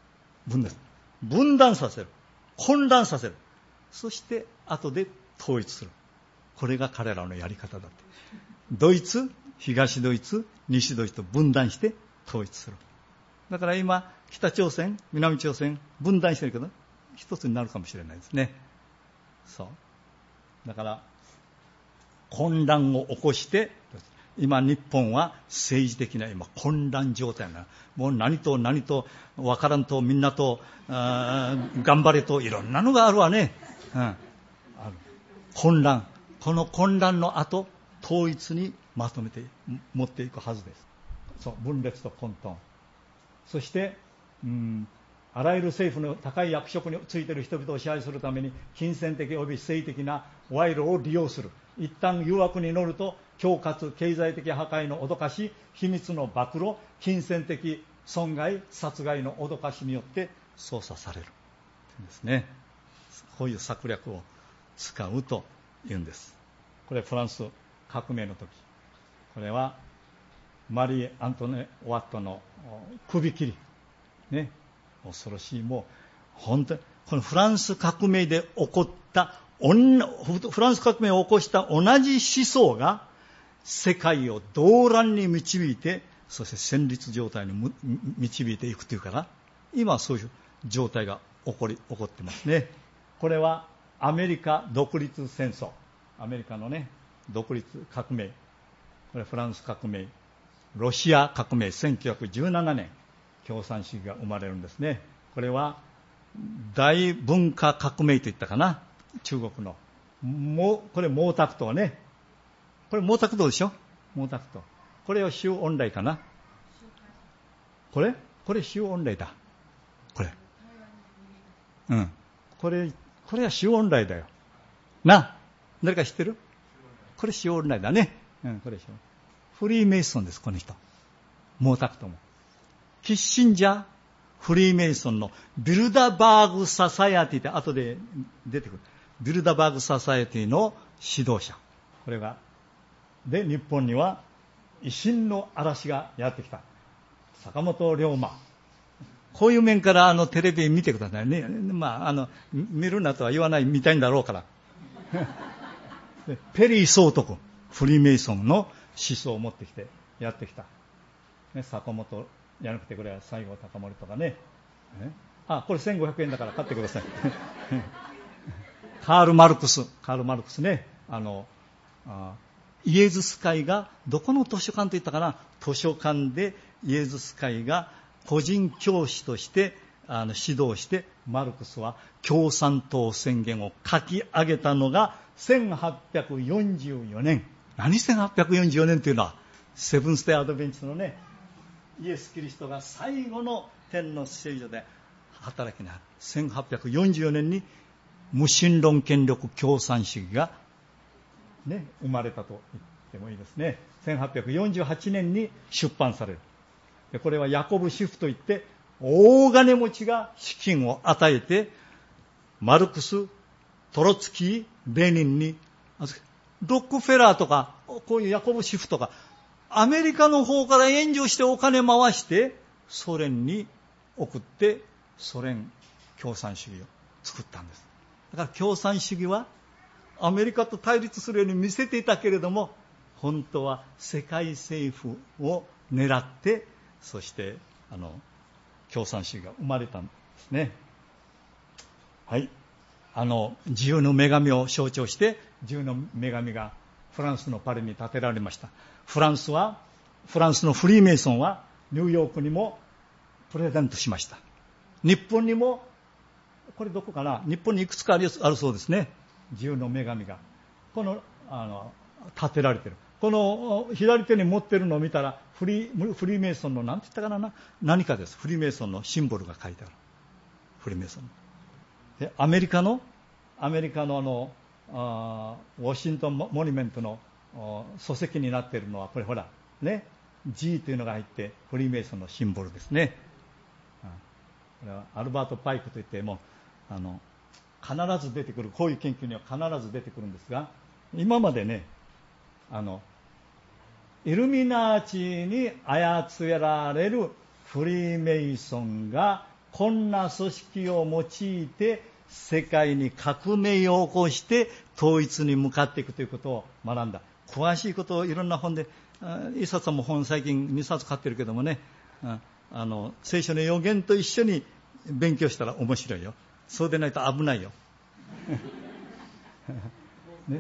分断させる。混乱させる。そして後で統一する。これが彼らのやり方だって。ドイツ、東ドイツ、西ドイツと分断して統一する。だから今北朝鮮、南朝鮮分断してるけど一つになるかもしれないですね。そうだから混乱を起こして、今日本は政治的な今混乱状態な、もう何と何と分からんとみんなと頑張れといろんなのがあるわね、ある混乱。この混乱の後統一にまとめて持っていくはずです。そう、分裂と混沌。そして、あらゆる政府の高い役職についている人々を支配するために金銭的および政治的な賄賂を利用する。一旦誘惑に乗ると恐喝、経済的破壊の脅かし、秘密の暴露、金銭的損害、殺害の脅かしによって操作されるですね。こういう策略を使うというんです。これフランス革命の時、これはマリー・アントネワットの首切りね、恐ろしい。もう本当にこのフランス革命で起こったフランス革命を起こした同じ思想が世界を動乱に導いて、そして戦慄状態に導いていくというから、今はそういう状態が起こってますね。これはアメリカ独立戦争、アメリカのね独立革命、これフランス革命、ロシア革命、1917年共産主義が生まれるんですね。これは大文化革命と言ったかな、中国のこれ毛沢東ね、これ毛沢東でしょ、毛沢東。これは周恩来かな、これ周恩来だ、これこれは周恩来だよな。誰か知ってる？これ周恩来だね。これフリーメイソンです、この人。毛沢東もキッシンジャー、フリーメイソンのビルダバーグ・ササエティって後で出てくる。ビルダバーグ・ササエティの指導者。これがで、日本には維新の嵐がやってきた。坂本龍馬。こういう面からテレビ見てくださいね。見るなとは言わないみたいんだろうからペリー総督、フリーメイソンの思想を持ってきてやってきた、坂本じゃなくて、これは西郷隆盛とかね。これ1500円だから買ってくださいカール・マルクスね。イエズス会がどこの図書館といったかな、図書館でイエズス会が個人教師として指導して、マルクスは共産党宣言を書き上げたのが1844年。何1844年というのは、セブンステイアドベンチストのね、イエス・キリストが最後の天の聖所で働きながら、1844年に無神論権力共産主義が、生まれたと言ってもいいですね。1848年に出版される。でこれはヤコブ・シフといって、大金持ちが資金を与えて、マルクス、トロツキー、レニンに、ロックフェラーとか、こういうヤコブ・シフとか、アメリカの方から援助してお金回してソ連に送って、ソ連共産主義を作ったんです。だから共産主義はアメリカと対立するように見せていたけれども、 本当は世界政府を狙って、そして共産主義が生まれたんですね。はい。自由の女神を象徴して、自由の女神がフランスのパリに建てられました。フランスのフリーメイソンはニューヨークにもプレゼントしました。日本にも、これどこかな、日本にいくつかあるそうですね。自由の女神が建てられている。この左手に持っているのを見たらフリーメイソンの何て言ったかな、何かです。フリーメイソンのシンボルが書いてある。フリーメイソンで、アメリカのウォシントンモニュメントの礎石になっているのは、これほらね、G というのが入ってフリーメイソンのシンボルですね。これはアルバート・パイクといって、もう必ず出てくる、こういう研究には必ず出てくるんですが、今までね、イルミナーチに操られるフリーメイソンがこんな組織を用いて世界に革命を起こして統一に向かっていくということを学んだ。詳しいことをいろんな本で、一冊も本最近2冊買ってるけどもね、聖書の予言と一緒に勉強したら面白いよ。そうでないと危ないよ。ね、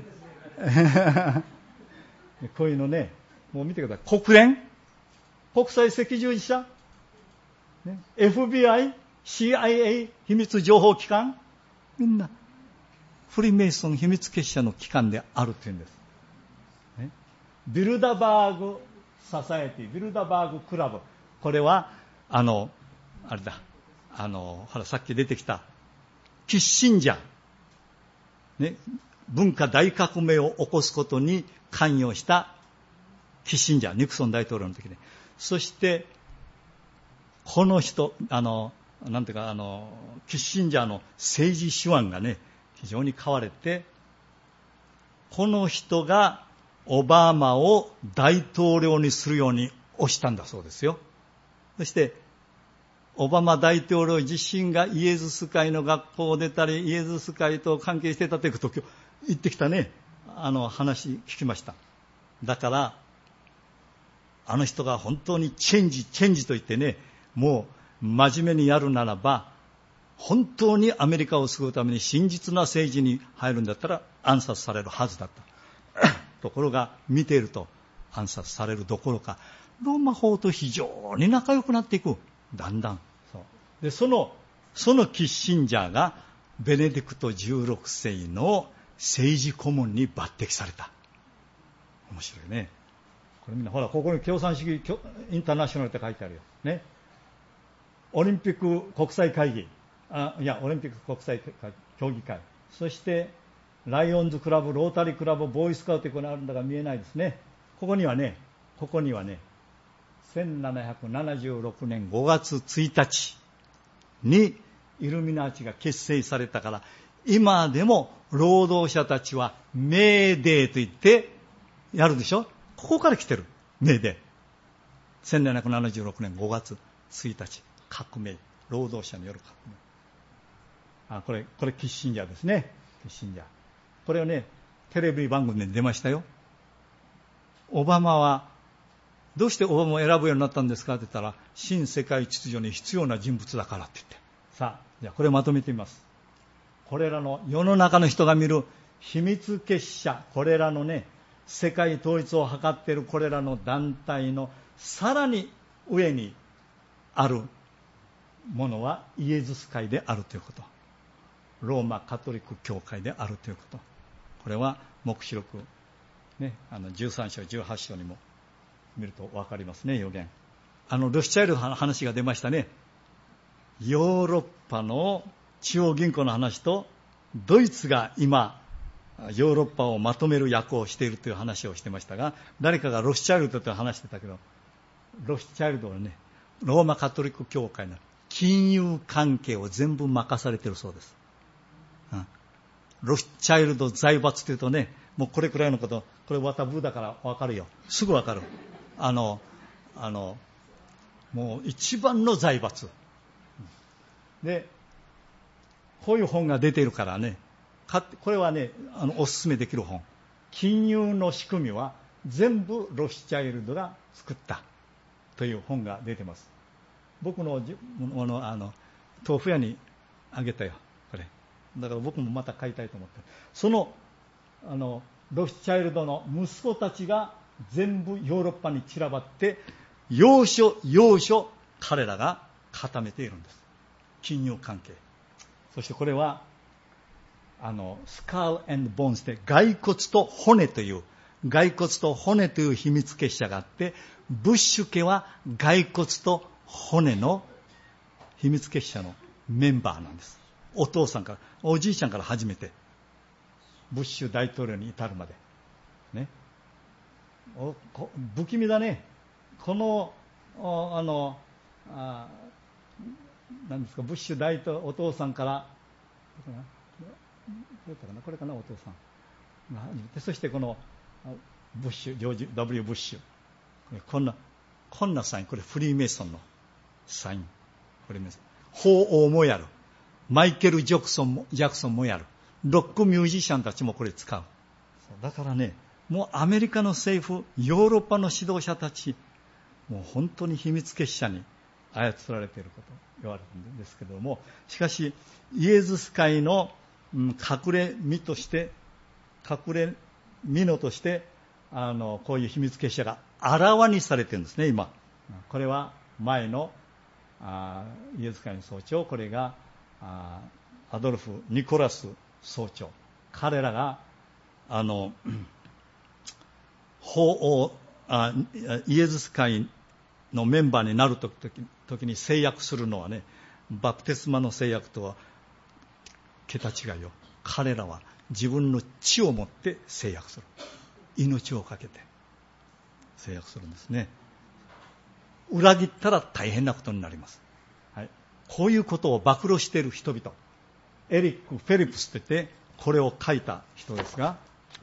こういうのね、もう見てください。国連、国際赤十字社、ね、FBI、CIA、秘密情報機関、みんなフリーメイソン秘密結社の機関であるというんです、ね、ビルダバーグソサエティ、ビルダバーグクラブ、これはあれだ、ほらさっき出てきたキッシンジャー、ね、文化大革命を起こすことに関与したキッシンジャー、ニクソン大統領の時に、そしてこの人、なんていうか、キッシンジャーの政治手腕がね、非常に買われて、この人がオバマを大統領にするように推したんだそうですよ。そしてオバマ大統領自身がイエズス会の学校を出たり、イエズス会と関係していたということを言ってきたね、話聞きました。だからあの人が本当にチェンジと言ってね、もう真面目にやるならば、本当にアメリカを救うために真実な政治に入るんだったら暗殺されるはずだったところが、見ていると暗殺されるどころか、ローマ法と非常に仲良くなっていく。だんだんそうで、そのキッシンジャーがベネディクト16世の政治顧問に抜擢された。面白いね。これみんなほら、ここに共産主義インターナショナルって書いてあるよね。オリンピック国際会議、オリンピック国際協議会、そしてライオンズクラブ、ロータリークラブ、ボーイスカウトというのがあるんだが見えないですね。ここにはね、1776年5月1日にイルミナーチが結成されたから、今でも労働者たちはメーデーと言ってやるでしょ。ここから来てる、メーデー。1776年5月1日、革命、労働者による革命。これキッシンジャーですね。キッシンジャー、これをね、テレビ番組で出ましたよ。オバマはどうしてオバマを選ぶようになったんですかって言ったら、新世界秩序に必要な人物だからって言って。さあ、じゃあこれをまとめてみます。これらの世の中の人が見る秘密結社、これらのね、世界統一を図っているこれらの団体のさらに上にあるものはイエズス会であるということ、ローマカトリック教会であるということ、これは黙示録、ね、13章18章にも見ると分かりますね、予言。ロスチャイルドの話が出ましたね。ヨーロッパの中央銀行の話と、ドイツが今ヨーロッパをまとめる役をしているという話をしてましたが、誰かがロスチャイルドと話してたけど、ロスチャイルドはね、ローマカトリック教会の金融関係を全部任されているそうです。ロスチャイルド財閥というとね、もうこれくらいのこと、これワタブーだから分かるよ、すぐ分かる。もう一番の財閥で、こういう本が出ているからね、これはね、おすすめできる本。金融の仕組みは全部ロスチャイルドが作ったという本が出てます。僕の豆腐屋にあげたよ、これ。だから僕もまた買いたいと思って。そのロスチャイルドの息子たちが全部ヨーロッパに散らばって、要所要所彼らが固めているんです。金融関係。そしてこれはスカール&ボーンズで骸骨と骨という秘密結社があって、ブッシュ家は骸骨と骨の秘密結社のメンバーなんです。お父さんからおじいちゃんから始めてブッシュ大統領に至るまでね。不気味だね。この何ですか、ブッシュ大統領、お父さんからこれかな、お父さんが始めて、そしてこのブッシュ、ジョージ W ブッシュ、こんなサイン、これフリーメイソンのサイン、フリーメイソン、法王もやる、マイケル・ジャクソンもやる、ロックミュージシャンたちもこれ使う。だからね、もうアメリカの政府、ヨーロッパの指導者たち、もう本当に秘密結社に操られていること言われるんですけども、しかしイエズス会の隠れ身としてこういう秘密結社があらわにされているんですね。今これは前のイエズス会の総長、これがアドルフ・ニコラス総長、彼らがイエズス会のメンバーになるときに制約するのはね、バプテスマの制約とは桁違いよ。彼らは自分の血を持って制約する。命をかけて制約するんですね。裏切ったら大変なことになります。はい、こういうことを暴露している人々、エリック・フェリプスといってこれを書いた人ですが、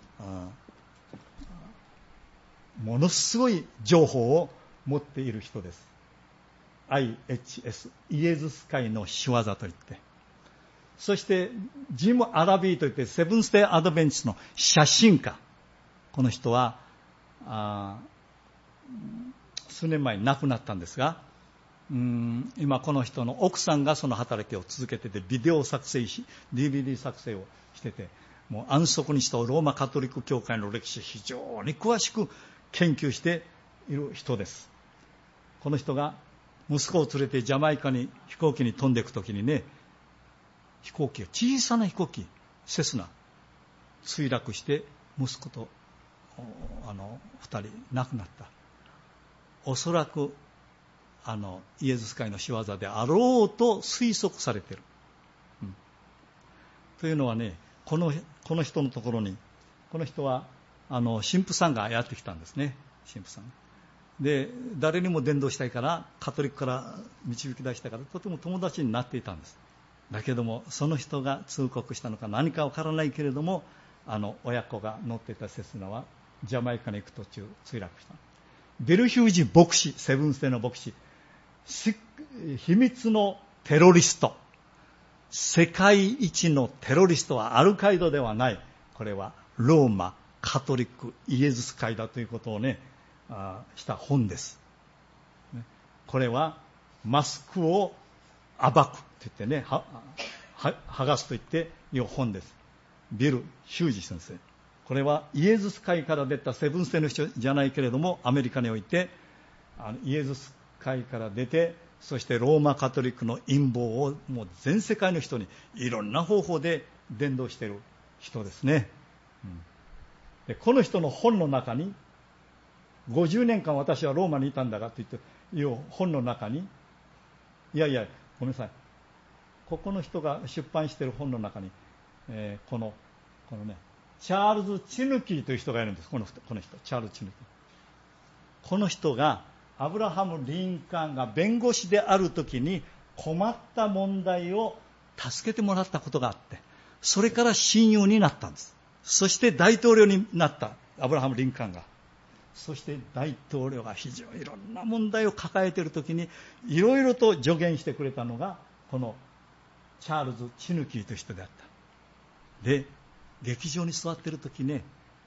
ものすごい情報を持っている人です。 IHS イエズス会の仕業といって、そしてジム・アラビーといってセブンスデーアドベンチスの写真家、この人は数年前に亡くなったんですが、今この人の奥さんがその働きを続けてて、ビデオ作成し DVD 作成をしてて、もう安息日とローマカトリック教会の歴史非常に詳しく研究している人です。この人が息子を連れてジャマイカに飛行機に飛んでいくときにね、小さな飛行機セスナ墜落して息子と2人亡くなった。おそらくイエズス会の仕業であろうと推測されている、というのはね、この人のところに、この人は神父さんがやってきたんですね。神父さんで、誰にも伝道したいから、カトリックから導き出したから、とても友達になっていたんです。だけどもその人が通告したのか何かわからないけれども、親子が乗っていたセスナはジャマイカに行く途中墜落した。ベルヒュージ牧師、セブンスデーの牧師、秘密のテロリスト、世界一のテロリストはアルカイダではない、これはローマカトリックイエズス会だということをねした本です。これはマスクを暴くと言ってね、剥がすと言っていう本です。ビル・ヒュージ先生、これはイエズス会から出たセブンスデーの人じゃないけれども、アメリカにおいてイエズス会から出て、そしてローマカトリックの陰謀をもう全世界の人にいろんな方法で伝道している人ですね。でこの人の本の中に、50年間私はローマにいたんだがという本の中に、いやごめんなさい、ここの人が出版している本の中に、このね、チャールズ・チヌキーという人がいるんです。この人チャールズ・チヌキー、この人がアブラハム・リンカーンが弁護士であるときに困った問題を助けてもらったことがあって、それから親友になったんです。そして大統領になったアブラハム・リンカーンが、そして大統領が非常にいろんな問題を抱えているときにいろいろと助言してくれたのがこのチャールズ・チヌキーという人であった。で劇場に座っているときね、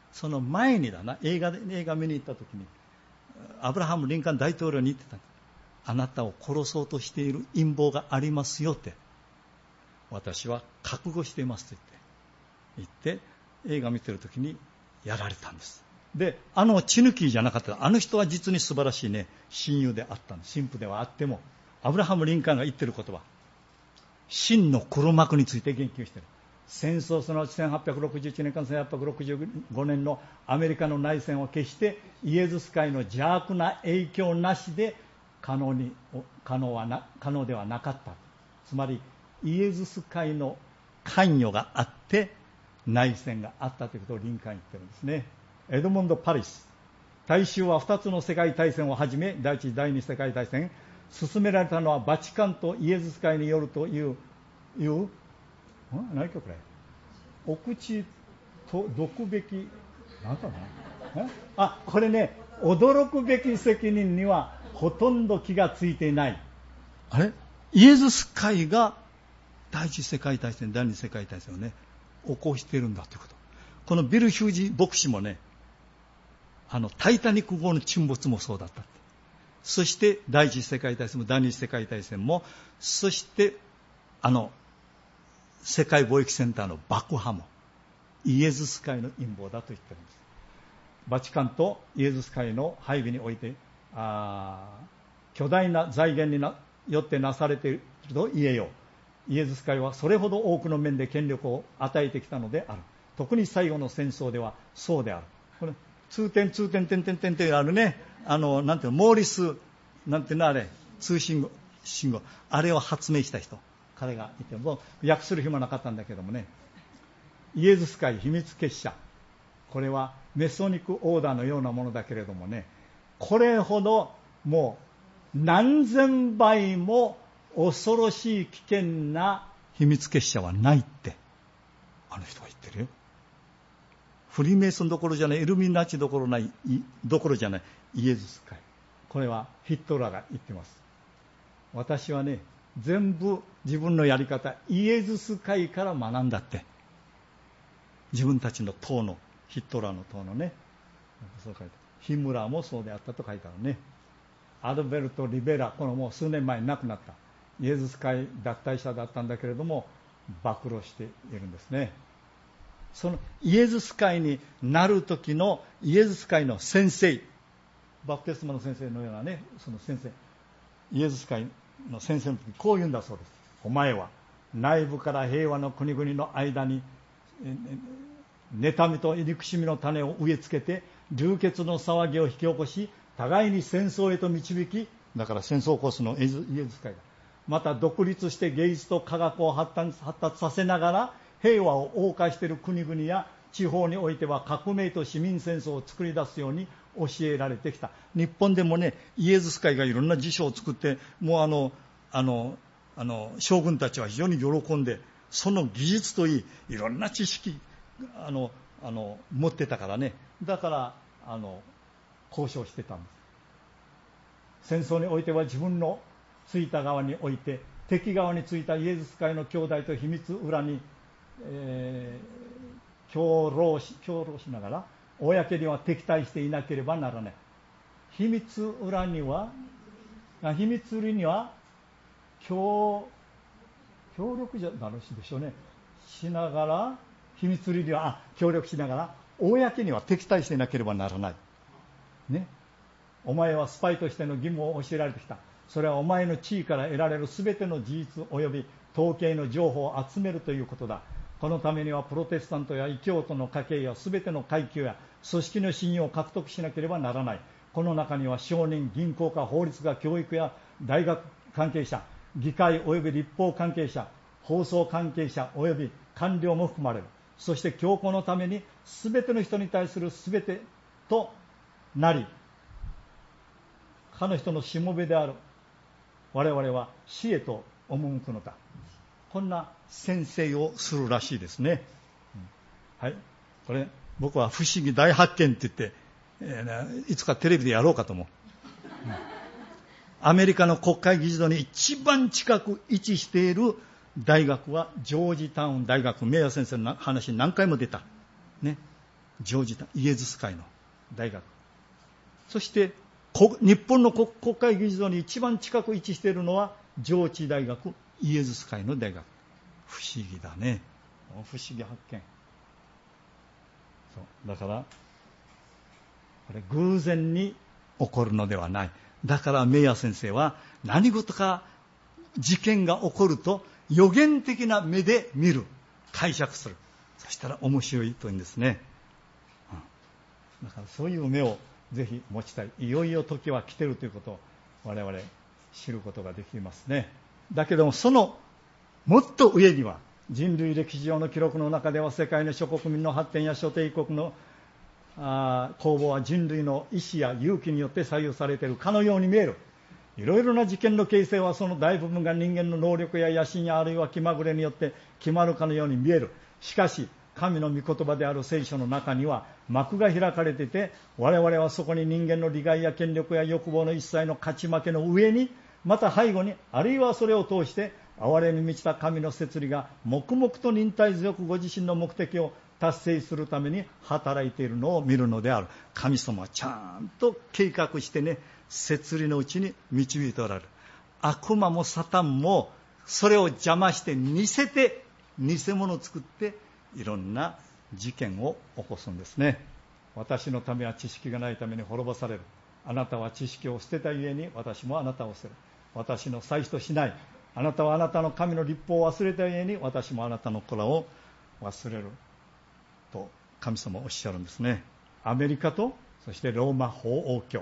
その前に映画見に行った時にアブラハム・リンカーン大統領に言ってた。あなたを殺そうとしている陰謀がありますよって、私は覚悟していますと言って映画見てる時にやられたんです。で、チヌキーじゃなかった。あの人は実に素晴らしいね、親友であったんです。神父ではあっても、アブラハム・リンカーンが言ってる言葉、真の黒幕について言及している。戦争、その1861年から1865年のアメリカの内戦は決してイエズス会の邪悪な影響なしで可能ではなかった。つまりイエズス会の関与があって内戦があったということをリンカーン言ってるんですね。エドモンド・パリス、大衆は2つの世界大戦をはじめ第一次第二次世界大戦進められたのはバチカンとイエズス会によるという何かこれ、お口とどくべき何かな、これね、驚くべき責任にはほとんど気がついていない。あれ、イエズス会が第一次世界大戦第二次世界大戦をね起こしているんだということ。このビル・ヒュージ牧師もね、タイタニック号の沈没もそうだった。そして第一次世界大戦も第二次世界大戦も、そして世界貿易センターの爆破もイエズス会の陰謀だと言っているんです。バチカンとイエズス会の配備において巨大な財源によってなされていると言えよう。イエズス会はそれほど多くの面で権力を与えてきたのである。特に最後の戦争ではそうである。これ通点ってあるね、なんていうの、モーリスなんていうの、あれ通信信号、あれを発明した人、彼がいて、もう訳する暇なかったんだけどもね、イエズス会秘密結社、これはメソニックオーダーのようなものだけれどもね、これほどもう何千倍も恐ろしい危険な秘密結社はないってあの人が言ってるよ。フリーメイソンどころじゃない、イルミナチどころじゃないイエズス会、これはヒットラーが言ってます。私はね、全部自分のやり方イエズス会から学んだって。自分たちの党の、ヒットラーの党のね、そう書いて、ヒムラーもそうであったと書いてあるね。アルベルト・リベラ、このもう数年前に亡くなったイエズス会脱退者だったんだけれども暴露しているんですね。そのイエズス会になる時のイエズス会の先生、バプテスマの先生のようなね、その先生、イエズス会の先生の時こう言うんだそうです。お前は内部から平和の国々の間に妬みと憎しみの種を植え付けて流血の騒ぎを引き起こし、互いに戦争へと導き、だから戦争を起こすのイエズス会だ。また独立して芸術と科学を発達させながら平和を謳歌している国々や地方においては革命と市民戦争を作り出すように教えられてきた。日本でもね、イエズス会がいろんな辞書を作って、もう将軍たちは非常に喜んで、その技術といい、いろんな知識持ってたからね、だから交渉してたんです。戦争においては自分のついた側において、敵側についたイエズス会の兄弟と秘密裏に、共労しながら公には敵対していなければならない。秘密裏には協力じゃなるしでしょうね、しながら、秘密裏には協力しながら公には敵対していなければならないね。お前はスパイとしての義務を教えられてきた。それはお前の地位から得られるすべての事実及び統計の情報を集めるということだ。このためにはプロテスタントや異教徒の家系やすべての階級や組織の信用を獲得しなければならない。この中には商人、銀行家、法律家、教育や大学関係者、議会及び立法関係者、放送関係者及び官僚も含まれる。そして教皇のためにすべての人に対するすべてとなり、他の人のしもべである我々は死へと赴くのだ。こんな宣誓をするらしいですね。はい、これ僕は不思議大発見って言って、いつかテレビでやろうかと思う。アメリカの国会議事堂に一番近く位置している大学はジョージタウン大学。メイヤー先生の話に何回も出た、ね、 ジョージイエズス会の大学、そして日本の国会議事堂に一番近く位置しているのは上智大学イエズス会の大学。不思議だね。不思議発見。そうだからこれ偶然に起こるのではない。だからメイヤー先生は何事か事件が起こると予言的な目で見る、解釈する、そしたら面白いというんですね。だからそういう目をぜひ持ちたい。いよいよ時は来ているということを我々知ることができますね。だけどもそのもっと上には人類歴史上の記録の中では世界の諸国民の発展や諸帝国の攻防は人類の意志や勇気によって左右されているかのように見える。いろいろな事件の形成はその大部分が人間の能力や野心やあるいは気まぐれによって決まるかのように見える。しかし神の御言葉である聖書の中には幕が開かれていて、我々はそこに人間の利害や権力や欲望の一切の勝ち負けの上に、また背後に、あるいはそれを通して憐れに満ちた神の摂理が黙々と忍耐強くご自身の目的を達成するために働いているのを見るのである。神様はちゃんと計画してね、摂理のうちに導いておられる。悪魔もサタンもそれを邪魔して似せて、偽物を作っていろんな事件を起こすんですね。私のためは知識がないために滅ぼされる。あなたは知識を捨てたゆえに私もあなたを捨てる。私の祭司としない。あなたはあなたの神の律法を忘れたゆえに私もあなたの子らを忘れると神様はおっしゃるんですね。アメリカとそしてローマ法王教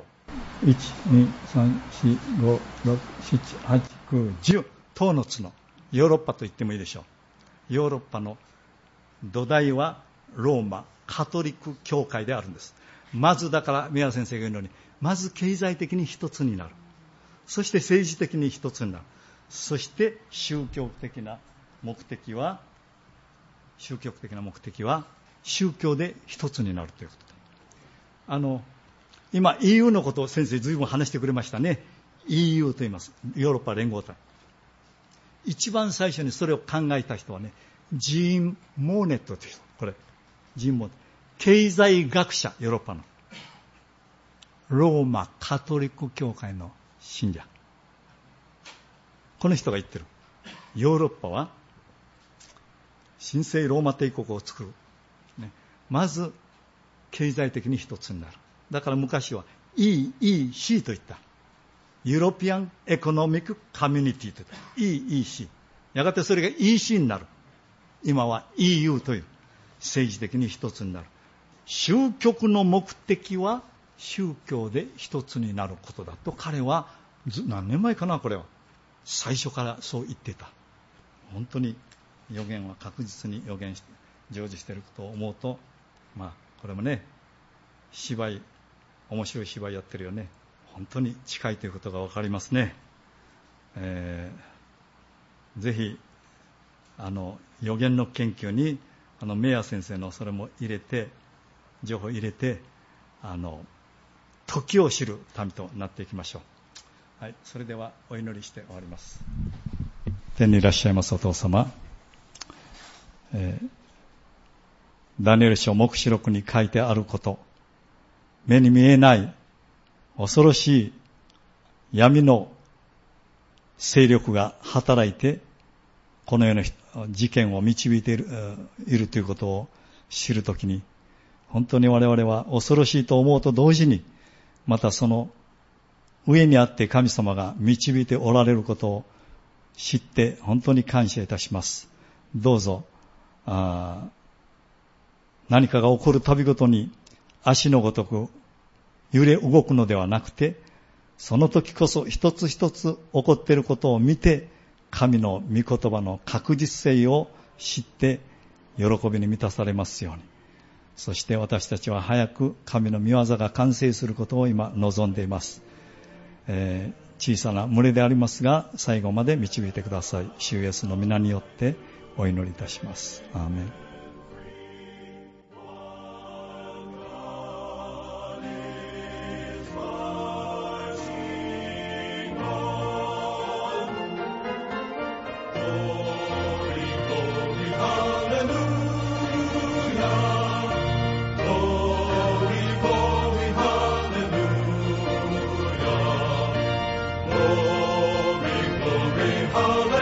1,2,3,4,5,6,7,8,9,10 10の角、ヨーロッパと言ってもいいでしょう。ヨーロッパの土台はローマカトリック教会であるんです。まずだから宮先生が言うように、まず経済的に一つになる、そして政治的に一つになる、そして宗教的な目的は宗教で一つになるということで、今 EU のことを先生ずいぶん話してくれましたね。 EU と言います。ヨーロッパ連合体。一番最初にそれを考えた人はね、ジーン・モーネットという人。これジーン・モーネット、経済学者、ヨーロッパのローマカトリック教会の信者。この人が言ってる。ヨーロッパは神聖ローマ帝国を作る、ね、まず経済的に一つになる。だから昔は EEC と言った。ユーロピアンエコノミックコミュニティと言った。EEC。やがてそれが EC になる。今は EU という政治的に一つになる。終局の目的は宗教で一つになることだと彼は何年前かな、これは最初からそう言っていた。本当に予言は確実に予言して成就していることを思うと、これもね、面白い芝居やってるよね。本当に近いということが分かりますね。ぜひ予言の研究にメイヤー先生のそれも入れて、情報を入れて時を知る民となっていきましょう。はい、それではお祈りして終わります。天にいらっしゃいますお父様、ダニエル書黙示録に書いてあること、目に見えない恐ろしい闇の勢力が働いてこのような事件を導いているということを知るときに、本当に我々は恐ろしいと思うと同時に、またその上にあって神様が導いておられることを知って本当に感謝いたします。どうぞ何かが起こるたびごとに足のごとく揺れ動くのではなくて、その時こそ一つ一つ起こっていることを見て、神の御言葉の確実性を知って喜びに満たされますように。そして私たちは早く神の御業が完成することを今望んでいます。小さな群れでありますが最後まで導いてください。主イエスの皆によってお祈りいたします。アーメン。 Oh of